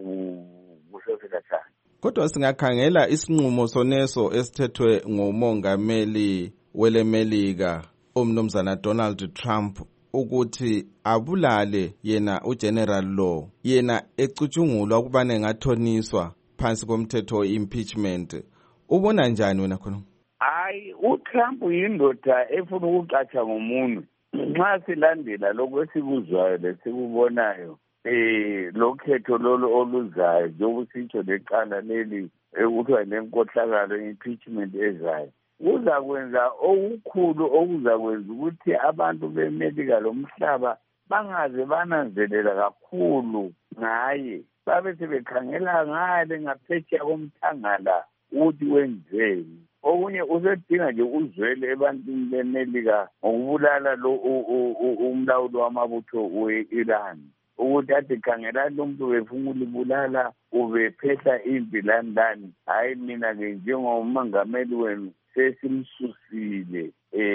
akushosekatshana. Kodwa singakhangela isinqumo soneso esithethwe ngumongameli welemelika umnumzana Donald Trump ukuthi abulale yena uGeneral Law, yena ecutshungulwa ukubana engathoniswa phansi komthetho impeachment. Ubona njani wena khona? Hayi, uTrump yindoda efuna ukuqatsha ngomuntu. Nxa silandela lokho esikuzwayo lesikubonayo lokhetho lolo oluzayo njengokusitsho leqala leli ekuthiwa lenkohlakalo impeachment ezayo kuzakwenza okukhulu okuzakwenza ukuthi abantu bemelika lomhlaba bangaze bananzelela kakhulu ngaye, babe sebekhangela ngale ngaphetsheya komthangala ukuthi wenzeni. Okunye usedinga nje uzwele ebantwini bemelika ngokubulala lo umlawuli wamabutho we-Iran ukuthi athi khangelani lo muntu befuna ulibulala ubephehla impi lani. Hayi mina-ke njengomongameli wenu sesimsusile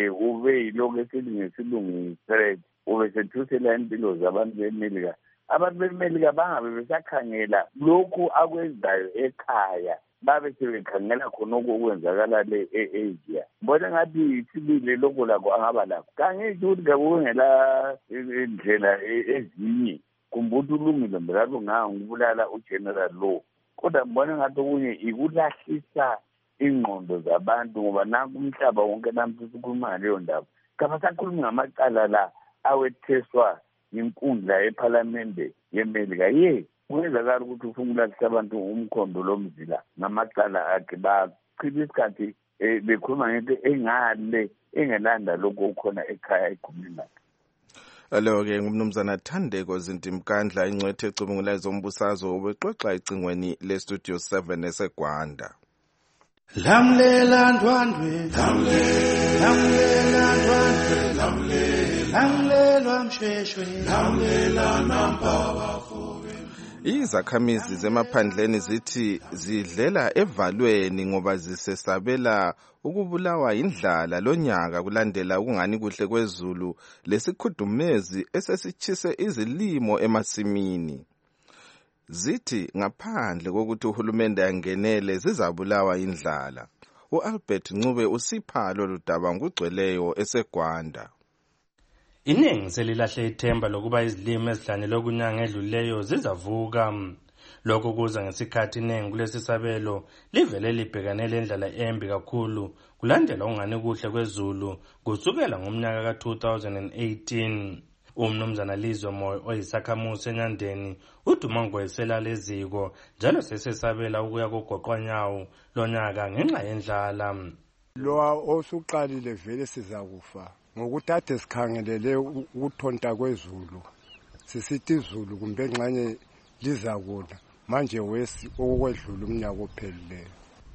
ube yilokhu esithi ngesilungu threat, ube sethusela impilo zabantu bemelika. Abantu bemelika bangabe besakhangela lokhu akwenzayo ekhaya, babe sebekhangela khonokho okwenzakala le e-Asia. Mbona ngathi isibili lokho lakho angaba lakho. Kangisho ukuthi kakungela indlela ezinye kumbuthi ulungile mbelalo ngangibulala uGeneral Law. Kodwa mbona ngathi okunye ikulahlisa ingqondo zabantu, ngoba nanku umhlaba wonke namhlanje sikhuluma ngaleyo ndaba. Kabasakhulumi ngamacala la awetheswa yinkundla yephalamende yeMelika. Kuyenzakala ukuthi ufuna ukulahlisa abantu umkhondo lomzila ngamacala akhe, bachitha isikhathi bekhuluma ngento engale engelanda lokho okhona ekhaya egumeni lakhe. Alo-ke ngumnumzana Thandeko Zintimkandla, ingcwethe ecubungula ezombusazwe, ubexoxa ecingweni lestudio 7 eseGwanda. Lamlela ndwandwe, lamlela ndwandwe, lamlela msheshwe, lamlela nampaba fobe. Izakhamizi zemaphandleni zithi zidlela evalweni ngoba zisesabela ukubulawa indlala lonyaka kulandela ukungani kuhle kwezulu lesikhudumezi esesitshise izilimo emasimini. Zithi ngaphandle kokuthi uhulumende angenele zizabulawa indlala. U-Albert Ncube usipha lolu daba ngugcweleyo eseGwanda. Iningi selilahle ithemba lokuba izilimo ezihlanyelwe kunyanga edluleyo zizavuka. Lokho kuza ngesikhathi iningi kulesi sabelo livele libhekane lendlala embi kakhulu kulandela ukungani kuhle kwezulu kusukela ngomnyaka ka-2018. Umnumzana Lizwe Moyo oyisakhamuzi eNyandeni uduma ngoyisela leziko njalo sesesabela ukuya kogoqwanyawo lonyaka ngenxa yendlala. Lo osuqalile vele sizakufa ngokuthi ade sikhangelele ukuthonta kwezulu, sisithi izulu kumbe engxanye lizakuna manje wesi okwedlula umnyaka ophelileyo.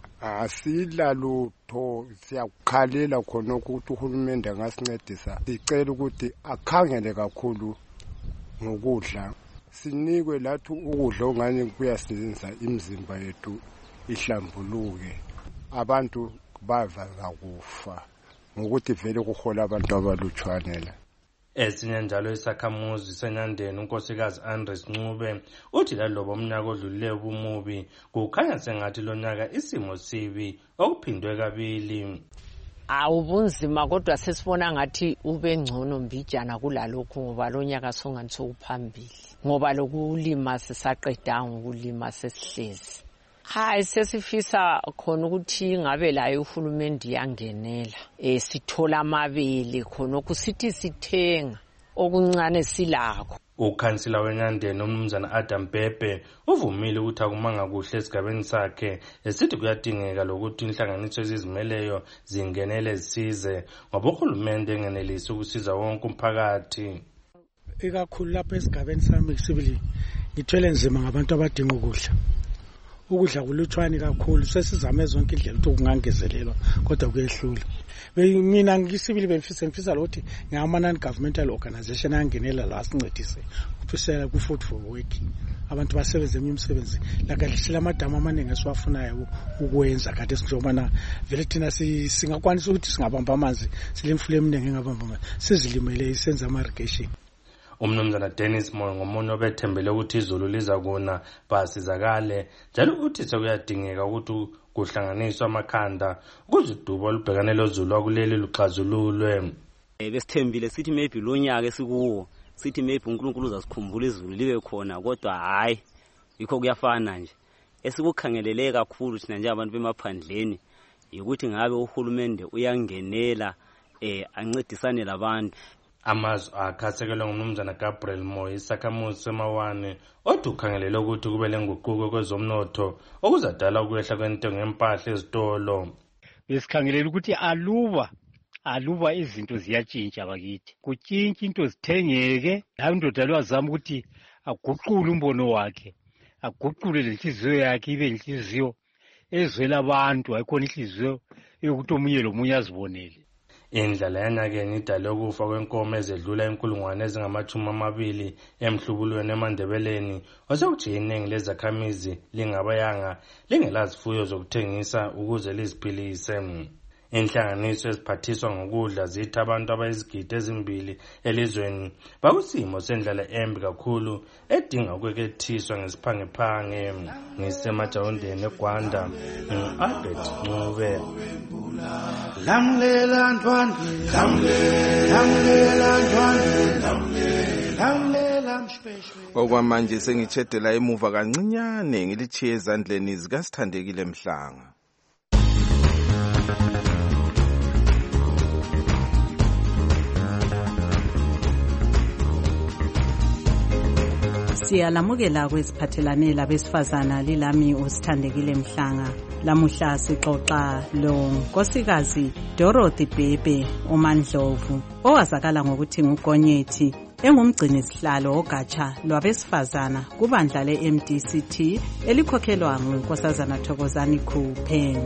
Asila lutho, siyakukhalela khona ukuthi uhulumende angasincedisa. Sicela ukuthi akhangele kakhulu ngokudla, sinikwe lathi ukudla ongani kuyasiza imizimba yethu ihlambuluke. Abantu bavaza kufa ngokuthi vele kuhola abantu abalutshwane la. Esinye njalo isakhamuzi seNyandeni unkosikazi Andres Ncube uthi lalobo umnyaka odlulile ubumubi kukhanya sengathi lonyaka isimo sibi okuphindwe kabili. Awubunzima kodwa sesibona ngathi ube ngcono mbijana kulalokho ngoba lonyaka songani sokuphambili ngoba lokulima sisaqedanga ukulima sesihlezi. Hayi sesifisa khona ukuthi ngabe layo uhulumende yangenela sithola amabele khona ukusithi sithenga okuncane silakho. Ukhansila weNyandeni umnumzana Adam Bhebhe uvumile ukuthi akumanga kuhle esigabeni sakhe esithi kuyadingeka lokuthi inhlanganiso ezizimeleyo zingenele zisize ngoba uhulumende engenelisi ukusiza wonke umphakathi. Ikakhulu lapha esigabeni sami sibili ngithwele nzima ngabantu abadinga ukudla kulutshwane kakhulu, sesizame zonke indlela ukuthi kungangezelelwa kodwa kuyehlula. Mina ngisibili bengifisa ukuthi ngama non-governmental organization angenela la sincedise ukufisela ku-food for working, abantu basebenze imisebenzi lakadlisela amadama amaningi esiwafunayo ukwenza kade sinjobana vele thina singakwanisa ukuthi singabamba amanzi silemfule eminingi engabamba amanzi sizilimele isenza ama-irrigation. Umnumzana Dennis Moyo ngomunye obethembele ukuthi izulu liza kuna basizakale njalo uthi sekuyadingeka ukuthi kuhlanganiswa amakhanda ukuze udubo olubhekane lozulu akuleli luxazululwe. Besithembile sithi maybe lo nyaka esikuwo sithi maybe uNkulunkulu uzasikhumbula izulu libe khona kodwa hayi yikho kuyafana nje. Esikukhangelele kakhulu thina nje abantu bemaphandleni ukuthi ngabe uhulumende uyangenela ancedisane labantu. Amazwi akhasekelwe ngumnumzana Gabriel Moyo isakhamuzi semawane othi ukhangelele ukuthi kube lenguquko kwezomnotho okuzadala ukwehla kwentengo yempahla ezitolo. Besikhangelele ukuthi aluba izinto ziyatshintsha bakithi, kutshintsha into zithengeke. Hayi indoda lwazama ukuthi aguqule umbono wakhe, aguqule lenhliziyo yakhe ibe inhliziyo ezwela abantu, ayikhona inhliziyo yokuthi omunye lomunye azibonele. Indlala yanyakeni idale ukufa kwenkomo ezedlula 20,000 emhlubulweni eMandebeleni osekuthi iningi lezakhamizi lingabayanga lingelazifuyo zokuthengisa ukuze liziphilise. Inhlanganiso eziphathiswa ngokudla zithi abantu abayizigidi ezimbili elizweni bakusimo sendlala embi kakhulu edinga ukwekethiswa ngesiphangephange. Ngisemajawundeni eGwanda, Albert Ncube. Lamlela ndwandwe, lamlela ndwandwe, lamlela mshweshwe. Okwamanje sengitshedela emuva kancinyane ngilitshiye ezandleni zikaSithandekile Mhlanga. Siyalamukela kweziphathelane labesifazana lilami uSithandekile Mhlanga. Lamuhla sixoxa lo nkosikazi Dorothy Bhebhe uMandlovu owazakala ngokuthi nguGonyethi, engumgcini sihlalo ogatsha lwabesifazana kubandla le-MDCT elikhokhelwa nguNkosazana Thokozani Khupheni.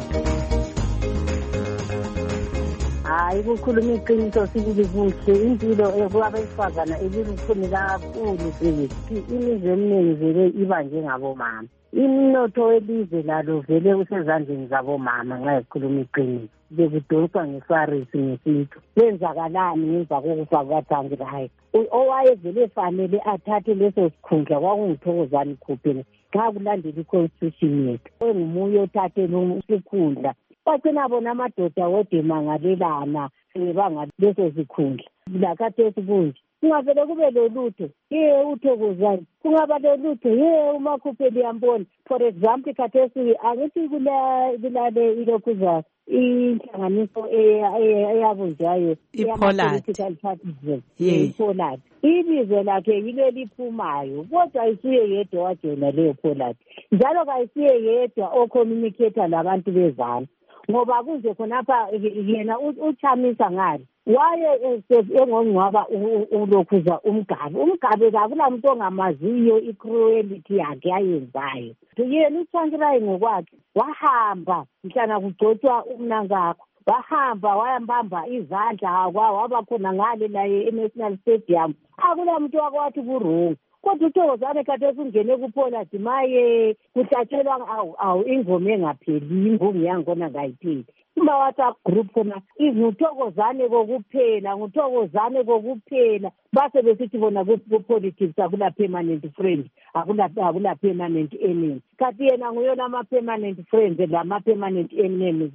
Hayi ukukhuluma iqiniso sibili kuhle impilo kwabesifazana elilukhuni kakhulu selithi imizwe eminingi vele iba njengabomama. Imnotho welizwe lalo vele usezandleni zabomama nxa ekhuluma iqiniso. Bekudonswa ngefarisi ngesitho. Kwenzakalani ngemva kokufa kukaThangirayi? Owayevele fanele athathe leso sikhundla kwakunguthokozani Khupheni xa kulandela i-constitution yethu. Engumuye othathe lo sikhundla. Bacina bona amadoda wode mangalelana sebanga leso sikhundla. Lakhathesi kunje kungavele kube lolutho uThokozani, kungaba lolutho uMakhupheni yambona. For example khathesi angithi kulale ilokhuzana inhlanganiso eyabunjayo i-political parties i-Pollard. Ilizwe lakhe yilo liphumayo kodwa ayisuye yedwa wajoyina leyo Pollard, njalo kayisuye yedwa ocommunicator labantu bezana, ngoba kunje khonapha yena uchamisa ngani waye engongcwaba ulokhuza umgabe kakula muntu ongamaziyo i-cruelty yakhe ayenzayo. Yena uThangirayi ngokwakhe wahamba mhlana kugcotshwa umnankakho, wahamba wayambamba izandla waba khona ngale naye e-National Stadium. Akula muntu wakwathi kurungu kodwa uThokozane khathesi ungene kuPollard maye kuhlatshelwa ingoma engapheli, imbungu yangona ngayipheli. WhatsApp group khona nguthokozane nguthokozane kokuphela base besithi bona ku-politics akula permanent friend, akula permanent enemy. Kathi yena nguyona ama-permanent friends lama-permanent enemies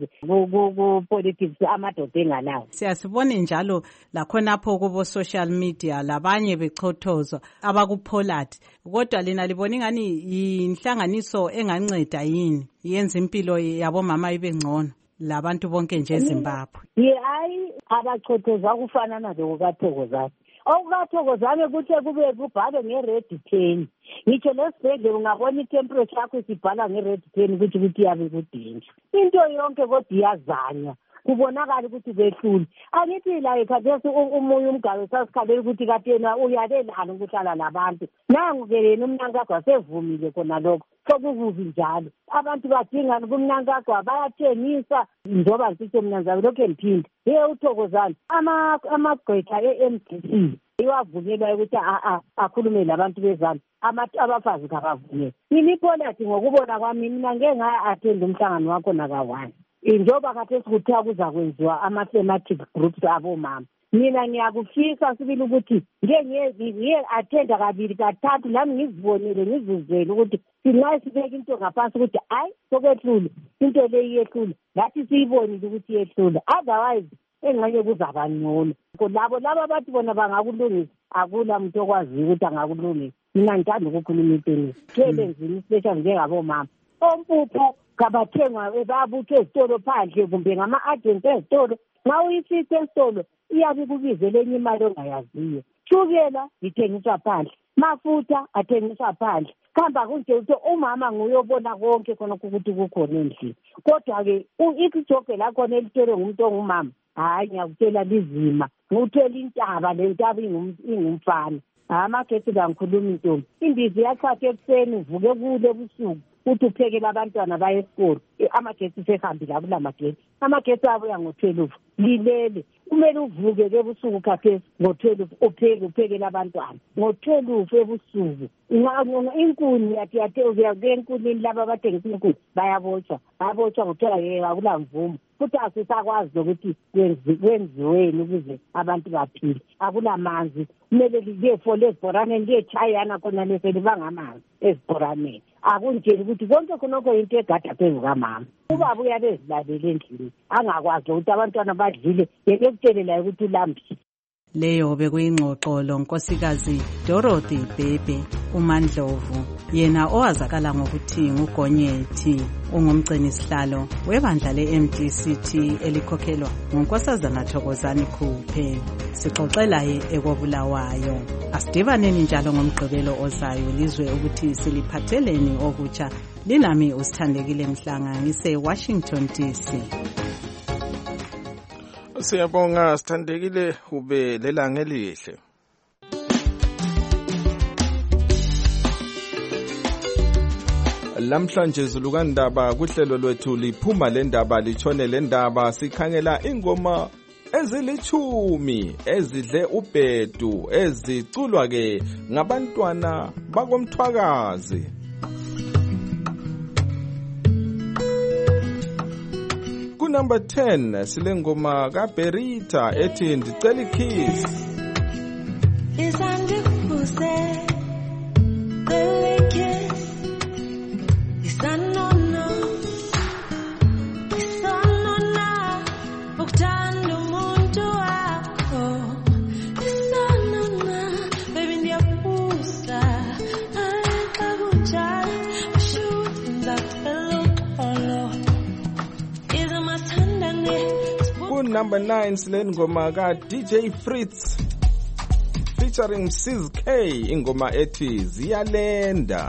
ku-politics amadoda engalawo. Siyasibone njalo lakhonapho kubo-social media labanye bechothozwa abakuPollard, kodwa lina libona ingani yinhlanganiso enganceda yini yenza impilo yabomama ibe ngcono labantu bonke nje eZimbabwe? Hayi abachothoza kufanana lokukathokozane. Okukathokozane kuthe kube kubhalwe nge-red 10. Ngitsho lesibhedlela ungabona i-temperature yakho isibhala nge-red 10 ukuthi iyabe kudinja. Into yonke kodwa iyazanywa kubonakala ukuthi behlule. Angithi la ekhathesi umunye umgabe sasikhalela ukuthi kade yena uyalelana ukuhlala labantu. Nangu-ke yena umnankakho wasevumile khona lokho. Sokukubi njalo abantu badingani kumnankakho bayathengisa njengoba ngisho mina ngizabe lokhu ngiphinde uThokozane amagqwetha e-MDC iwavunyelwa ukuthi akhulume labantu bezana abafazi kabavunyelwa. ImiPollard ngokubona kwami mina ngeke ngaya-attend umhlangano wakho nakawani njengoba khathesi kuthiwa kuzakwenziwa ama-thematic groups abomama. Mina ngiyakufisa sibili ukuthi ngiye-attenda kabili kathathu lami ngizibonele ngizizele ukuthi sinxa sibeka into ngaphansi ukuthi hayi sokwehlule into le iyehlule ngathi siyibonile ukuthi iyehlule, otherwise engxenye kuzaba ngcono. Labo bathi bona bangakulungisa akula muntu okwaziyo ukuthi angakulungisa. Mina ngithanda ukukhuluma iqiniso kele nzima isipeshali njengabomama. Ompuphu kabathengwa babuthwe ezitolo phandle kumbe ngama-agent ezitolo. Nxa uyifica esitolo iyabe kubize lenye imali ongayaziyo. Shukela ithengiswa phandle, mafutha athengiswa phandle. Khamba kunje ukuthi umama nguye obona konke khona ukuthi kukhona endlini. Kodwa-ke ijoke lakhona elithelwe ngumuntu ongumama, hayi ngiyakutshela lizima. Nguthela intaba lentaba ingumfana. Amagetsi kangikhuluma intombi. Imbizi yaqhatha ekuseni uvuke kule ebusuku uthi uphekela abantwana baye esikolo. Amagetsi sehambile akula magetsi. Amagetsi abuya ngo-12 lilele. Kumele uvuke-ke ebusuku khathesi ngo-12 uphekela abantwana ngo-12 ebusuku. Inkuni uya enkunini laba abathengisa inkuni bayabotshwa kuthiwa akula mvumo. Futhi asisakwazi lokuthi kwenziweni ukuze abantu baphile. Akula manzi, kumele liyefola ezibhoraneni liyetshayana khona leseli bangamanzi ezibhoraneni. Akunjeli ukuthi konke khonokho yinto egada phezu kamama. Ubaba uyabe ezilalele endlini angakwazi ukuthi abantwana badlile yeke kutshelelayo ukuthi ulambile. Leyo bekuyingxoxo lo nkosikazi Dorothy Bhebhe uMandlovu. yena owazakala ngokuthi nguGonyethi, ungumgcini sihlalo webandla le-MDCT elikhokhelwa nguNkosazana Thokozani Khuphe. Sixoxela ye ekobulawayo. Asidibaneni njalo ngomgqibelo ozayo lizwe ukuthi siliphatheleni okutsha. Linami uSithandekile Mhlanga ngise-Washington DC. Siyabonga Sithandekile, ube lelanga elihle. Lamhlanje Zulukandaba kuhlelo lwethu liphuma lendaba litshone lendaba sikhangela ingoma ezilithumi ezidle ubhedu eziculwa ke ngabantwana bakomthwakazi. Ku number 10 silengoma kaBerita ethi ndicela ikiss. Isandikuse Number 9 silengoma ka DJ Fritz featuring Sis K, ingoma ethi ziyalenda.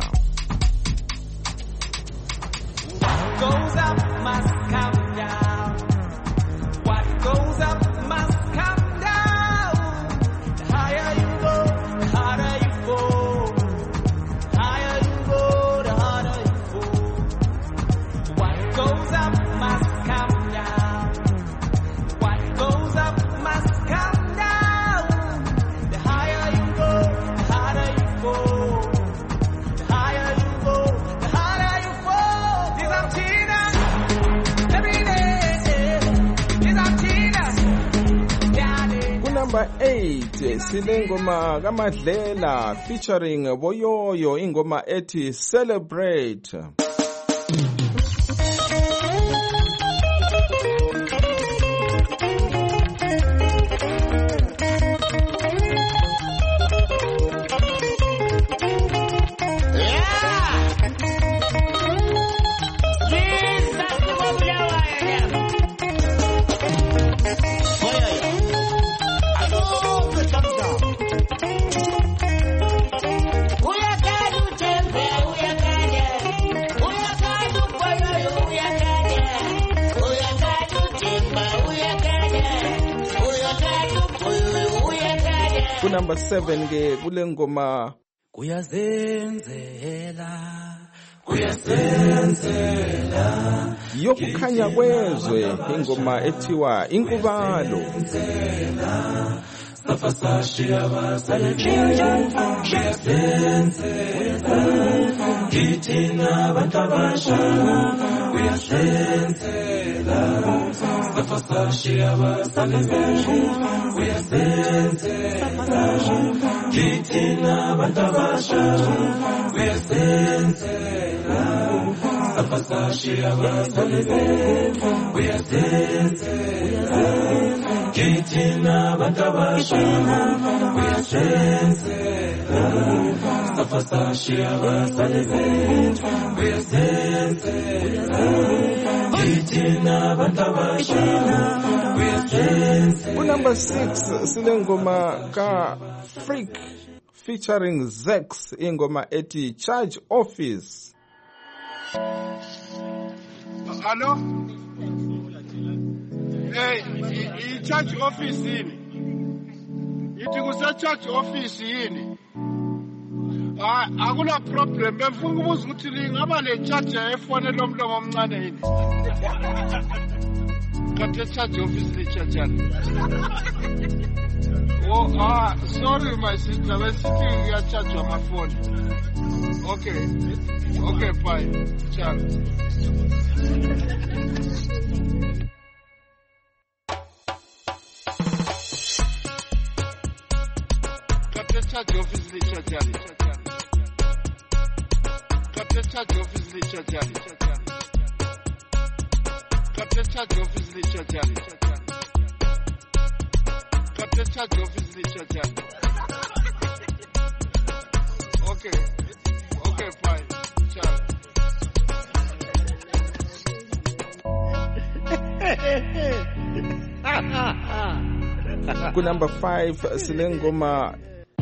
What goes up must come down. What goes up must come down. The higher you go, the harder you fall. The higher you go, the harder you fall. What goes up must come down. What goes up must come down. The higher you go, the harder you fall. The higher you go, the harder you fall. These are cheaters every day. These are cheaters. Ku number 8 silengoma kaMadlela featuring Boyoyo, ingoma ethi Celebrate. Number 7 ke kule ngoma kuyasenzela yokukhanya kwezwe, ingoma ethiwa Inkubalo. Kitina batabasha Number 6 silengoma ka Freak featuring Zex, ingoma ethi Charge Office. Hello? Hey, i-charge office yini? Yithi kuse-charge office yini? Akula problem, befuna ukubuza ukuthi ngaba ne-charger efonela umlomo omncane yini? Kanti e-charge office le-charger. Oh, sorry my sister, besithi ngiyacharge amafoni. Okay, bye. Ciao. Charge office le-charger. Charge office le-charger. Charge office le-charger. Charge office le-charger. Okay. Okay, fine. Ku number 5 silengoma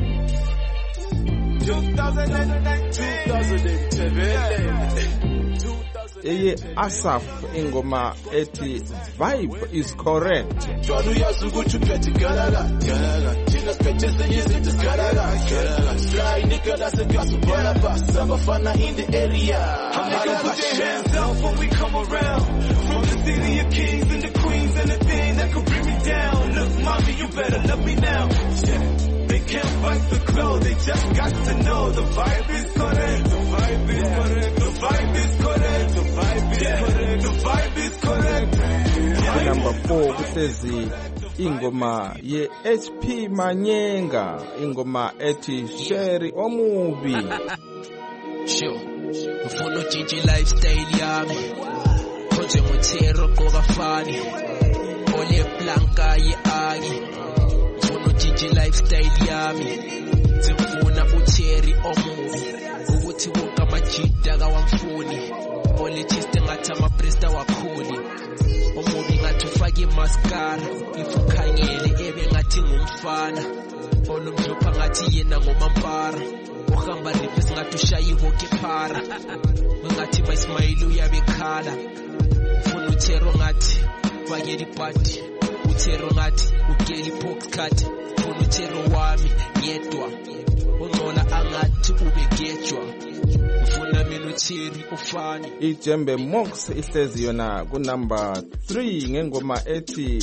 2007. eye Asaf ingoma ethi Vibe is Correct. Uyazi ukuthi uphethe galala galala thina siphethe seyizinto galala galala fly nigga that's a gospel ball bus abafana in the area. I'm making put their hands up when we come around from the city of kings and the queens and the thing that could bring me down. Look mommy you better love me now. Yeah. They can't fight the glow, they just got to know the vibe is correct, the vibe is correct, the vibe is correct, the vibe is correct, the vibe is correct. Number 4 kuhlezi ingoma ye HP Manyenga ingoma ethi Sherry Omubi. Sure, ufuna utshintshe lifestyle yami konje ngothero kokafani ole blanca ye-aki utshintshe lifestyle yami ngifuna uTheri omubi ukuthi wonke amajida kawamfuni politiste ngathi amapresta wakhuli omubi ngathi ufake imascara ifukhangele ebe ngathi ngumfana olumhlupha ngathi yena ngomampara uhamba rifes ngathi ushaya ihoke phara ngathi my-smile uyabekhala ufuna uThero ngathi fakele ipati uThero ngathi ugele i-poxcard ufuna uThero wami yedwa ungcola angathi ubegejwa ufuna mina uTheri ufani. Ijembe Mox ihlezi yona ku number 3 ngengoma ethi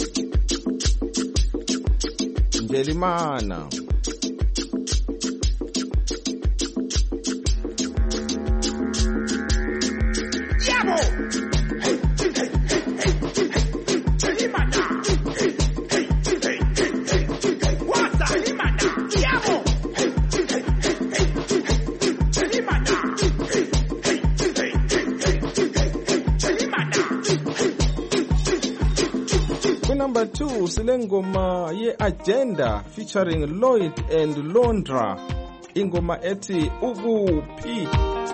Njelimana. Yabo Number 2 silengoma ye Agenda featuring Lloyd and Londra ingoma ethi ukuphi.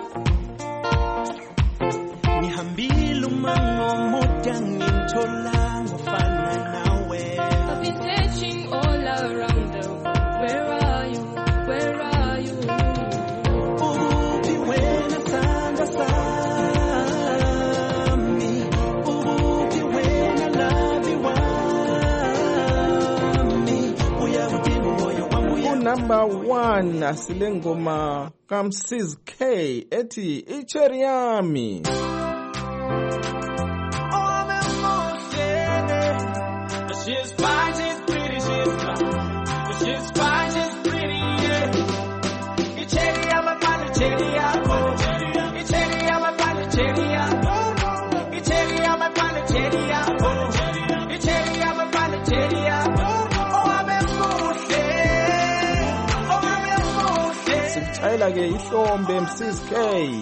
Nihambile umango muda ngithola ngofana nawe. I've been searching all around the world. Where are you? Where are you? Ukuphi wena sanga sami. Ukuphi wena labi wami. Uyawudinga moyo wangu. Number 1 silengoma kaMsiz K ethi iCherry Yami. She's fine, she's pretty, she's fine. She's fine, she's pretty, yeah. Icheri amafana, Icheri yabo. Icheri amafana, Icheri yabo. Icheri amafana, Icheri yabo. Icheri amafana, Icheri yabo. Oh, abemuhle. Oh, abemuhle. Sikuchayela ke ihlombe Msiz K.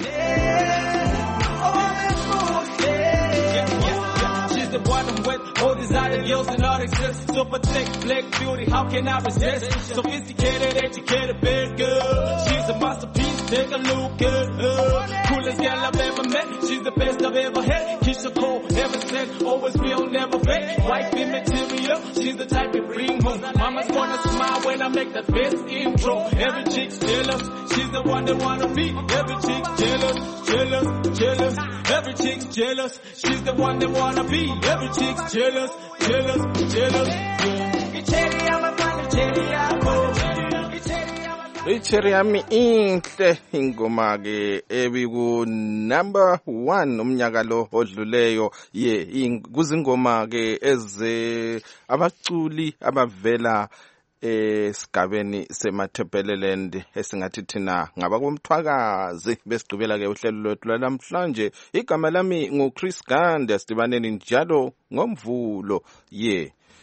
The one I'm with, all desire, girls and all exist. Super thick, black beauty, how can I resist? Sophisticated, educated, big girl. She's a masterpiece, take a look at her. Coolest girl I've ever met, she's the best I've ever had. Keisha Cole, ever since, always real, never fake. Wifey material, she's the type you bring home. Mamas wanna smile when I make that best intro. Every chick's jealous, she's the one that wanna be. Every chick's jealous, jealous, jealous. Every chick's jealous, she's the one that wanna be. Every chick's jealous, jealous, jealous. Icheri amafana, Icheri yabo. iCherry Yami inhle ingoma ke ebiku number 1 umnyaka lo odluleyo ye kuzingoma ke eze abaculi abavela esigabeni seMathebeleland esingathi thina ngabakomthwakazi besigqibela ke uhlelo lwethu namhlanje. Igama lami nguChris Gande, sidibaneni njalo ngomvulo ye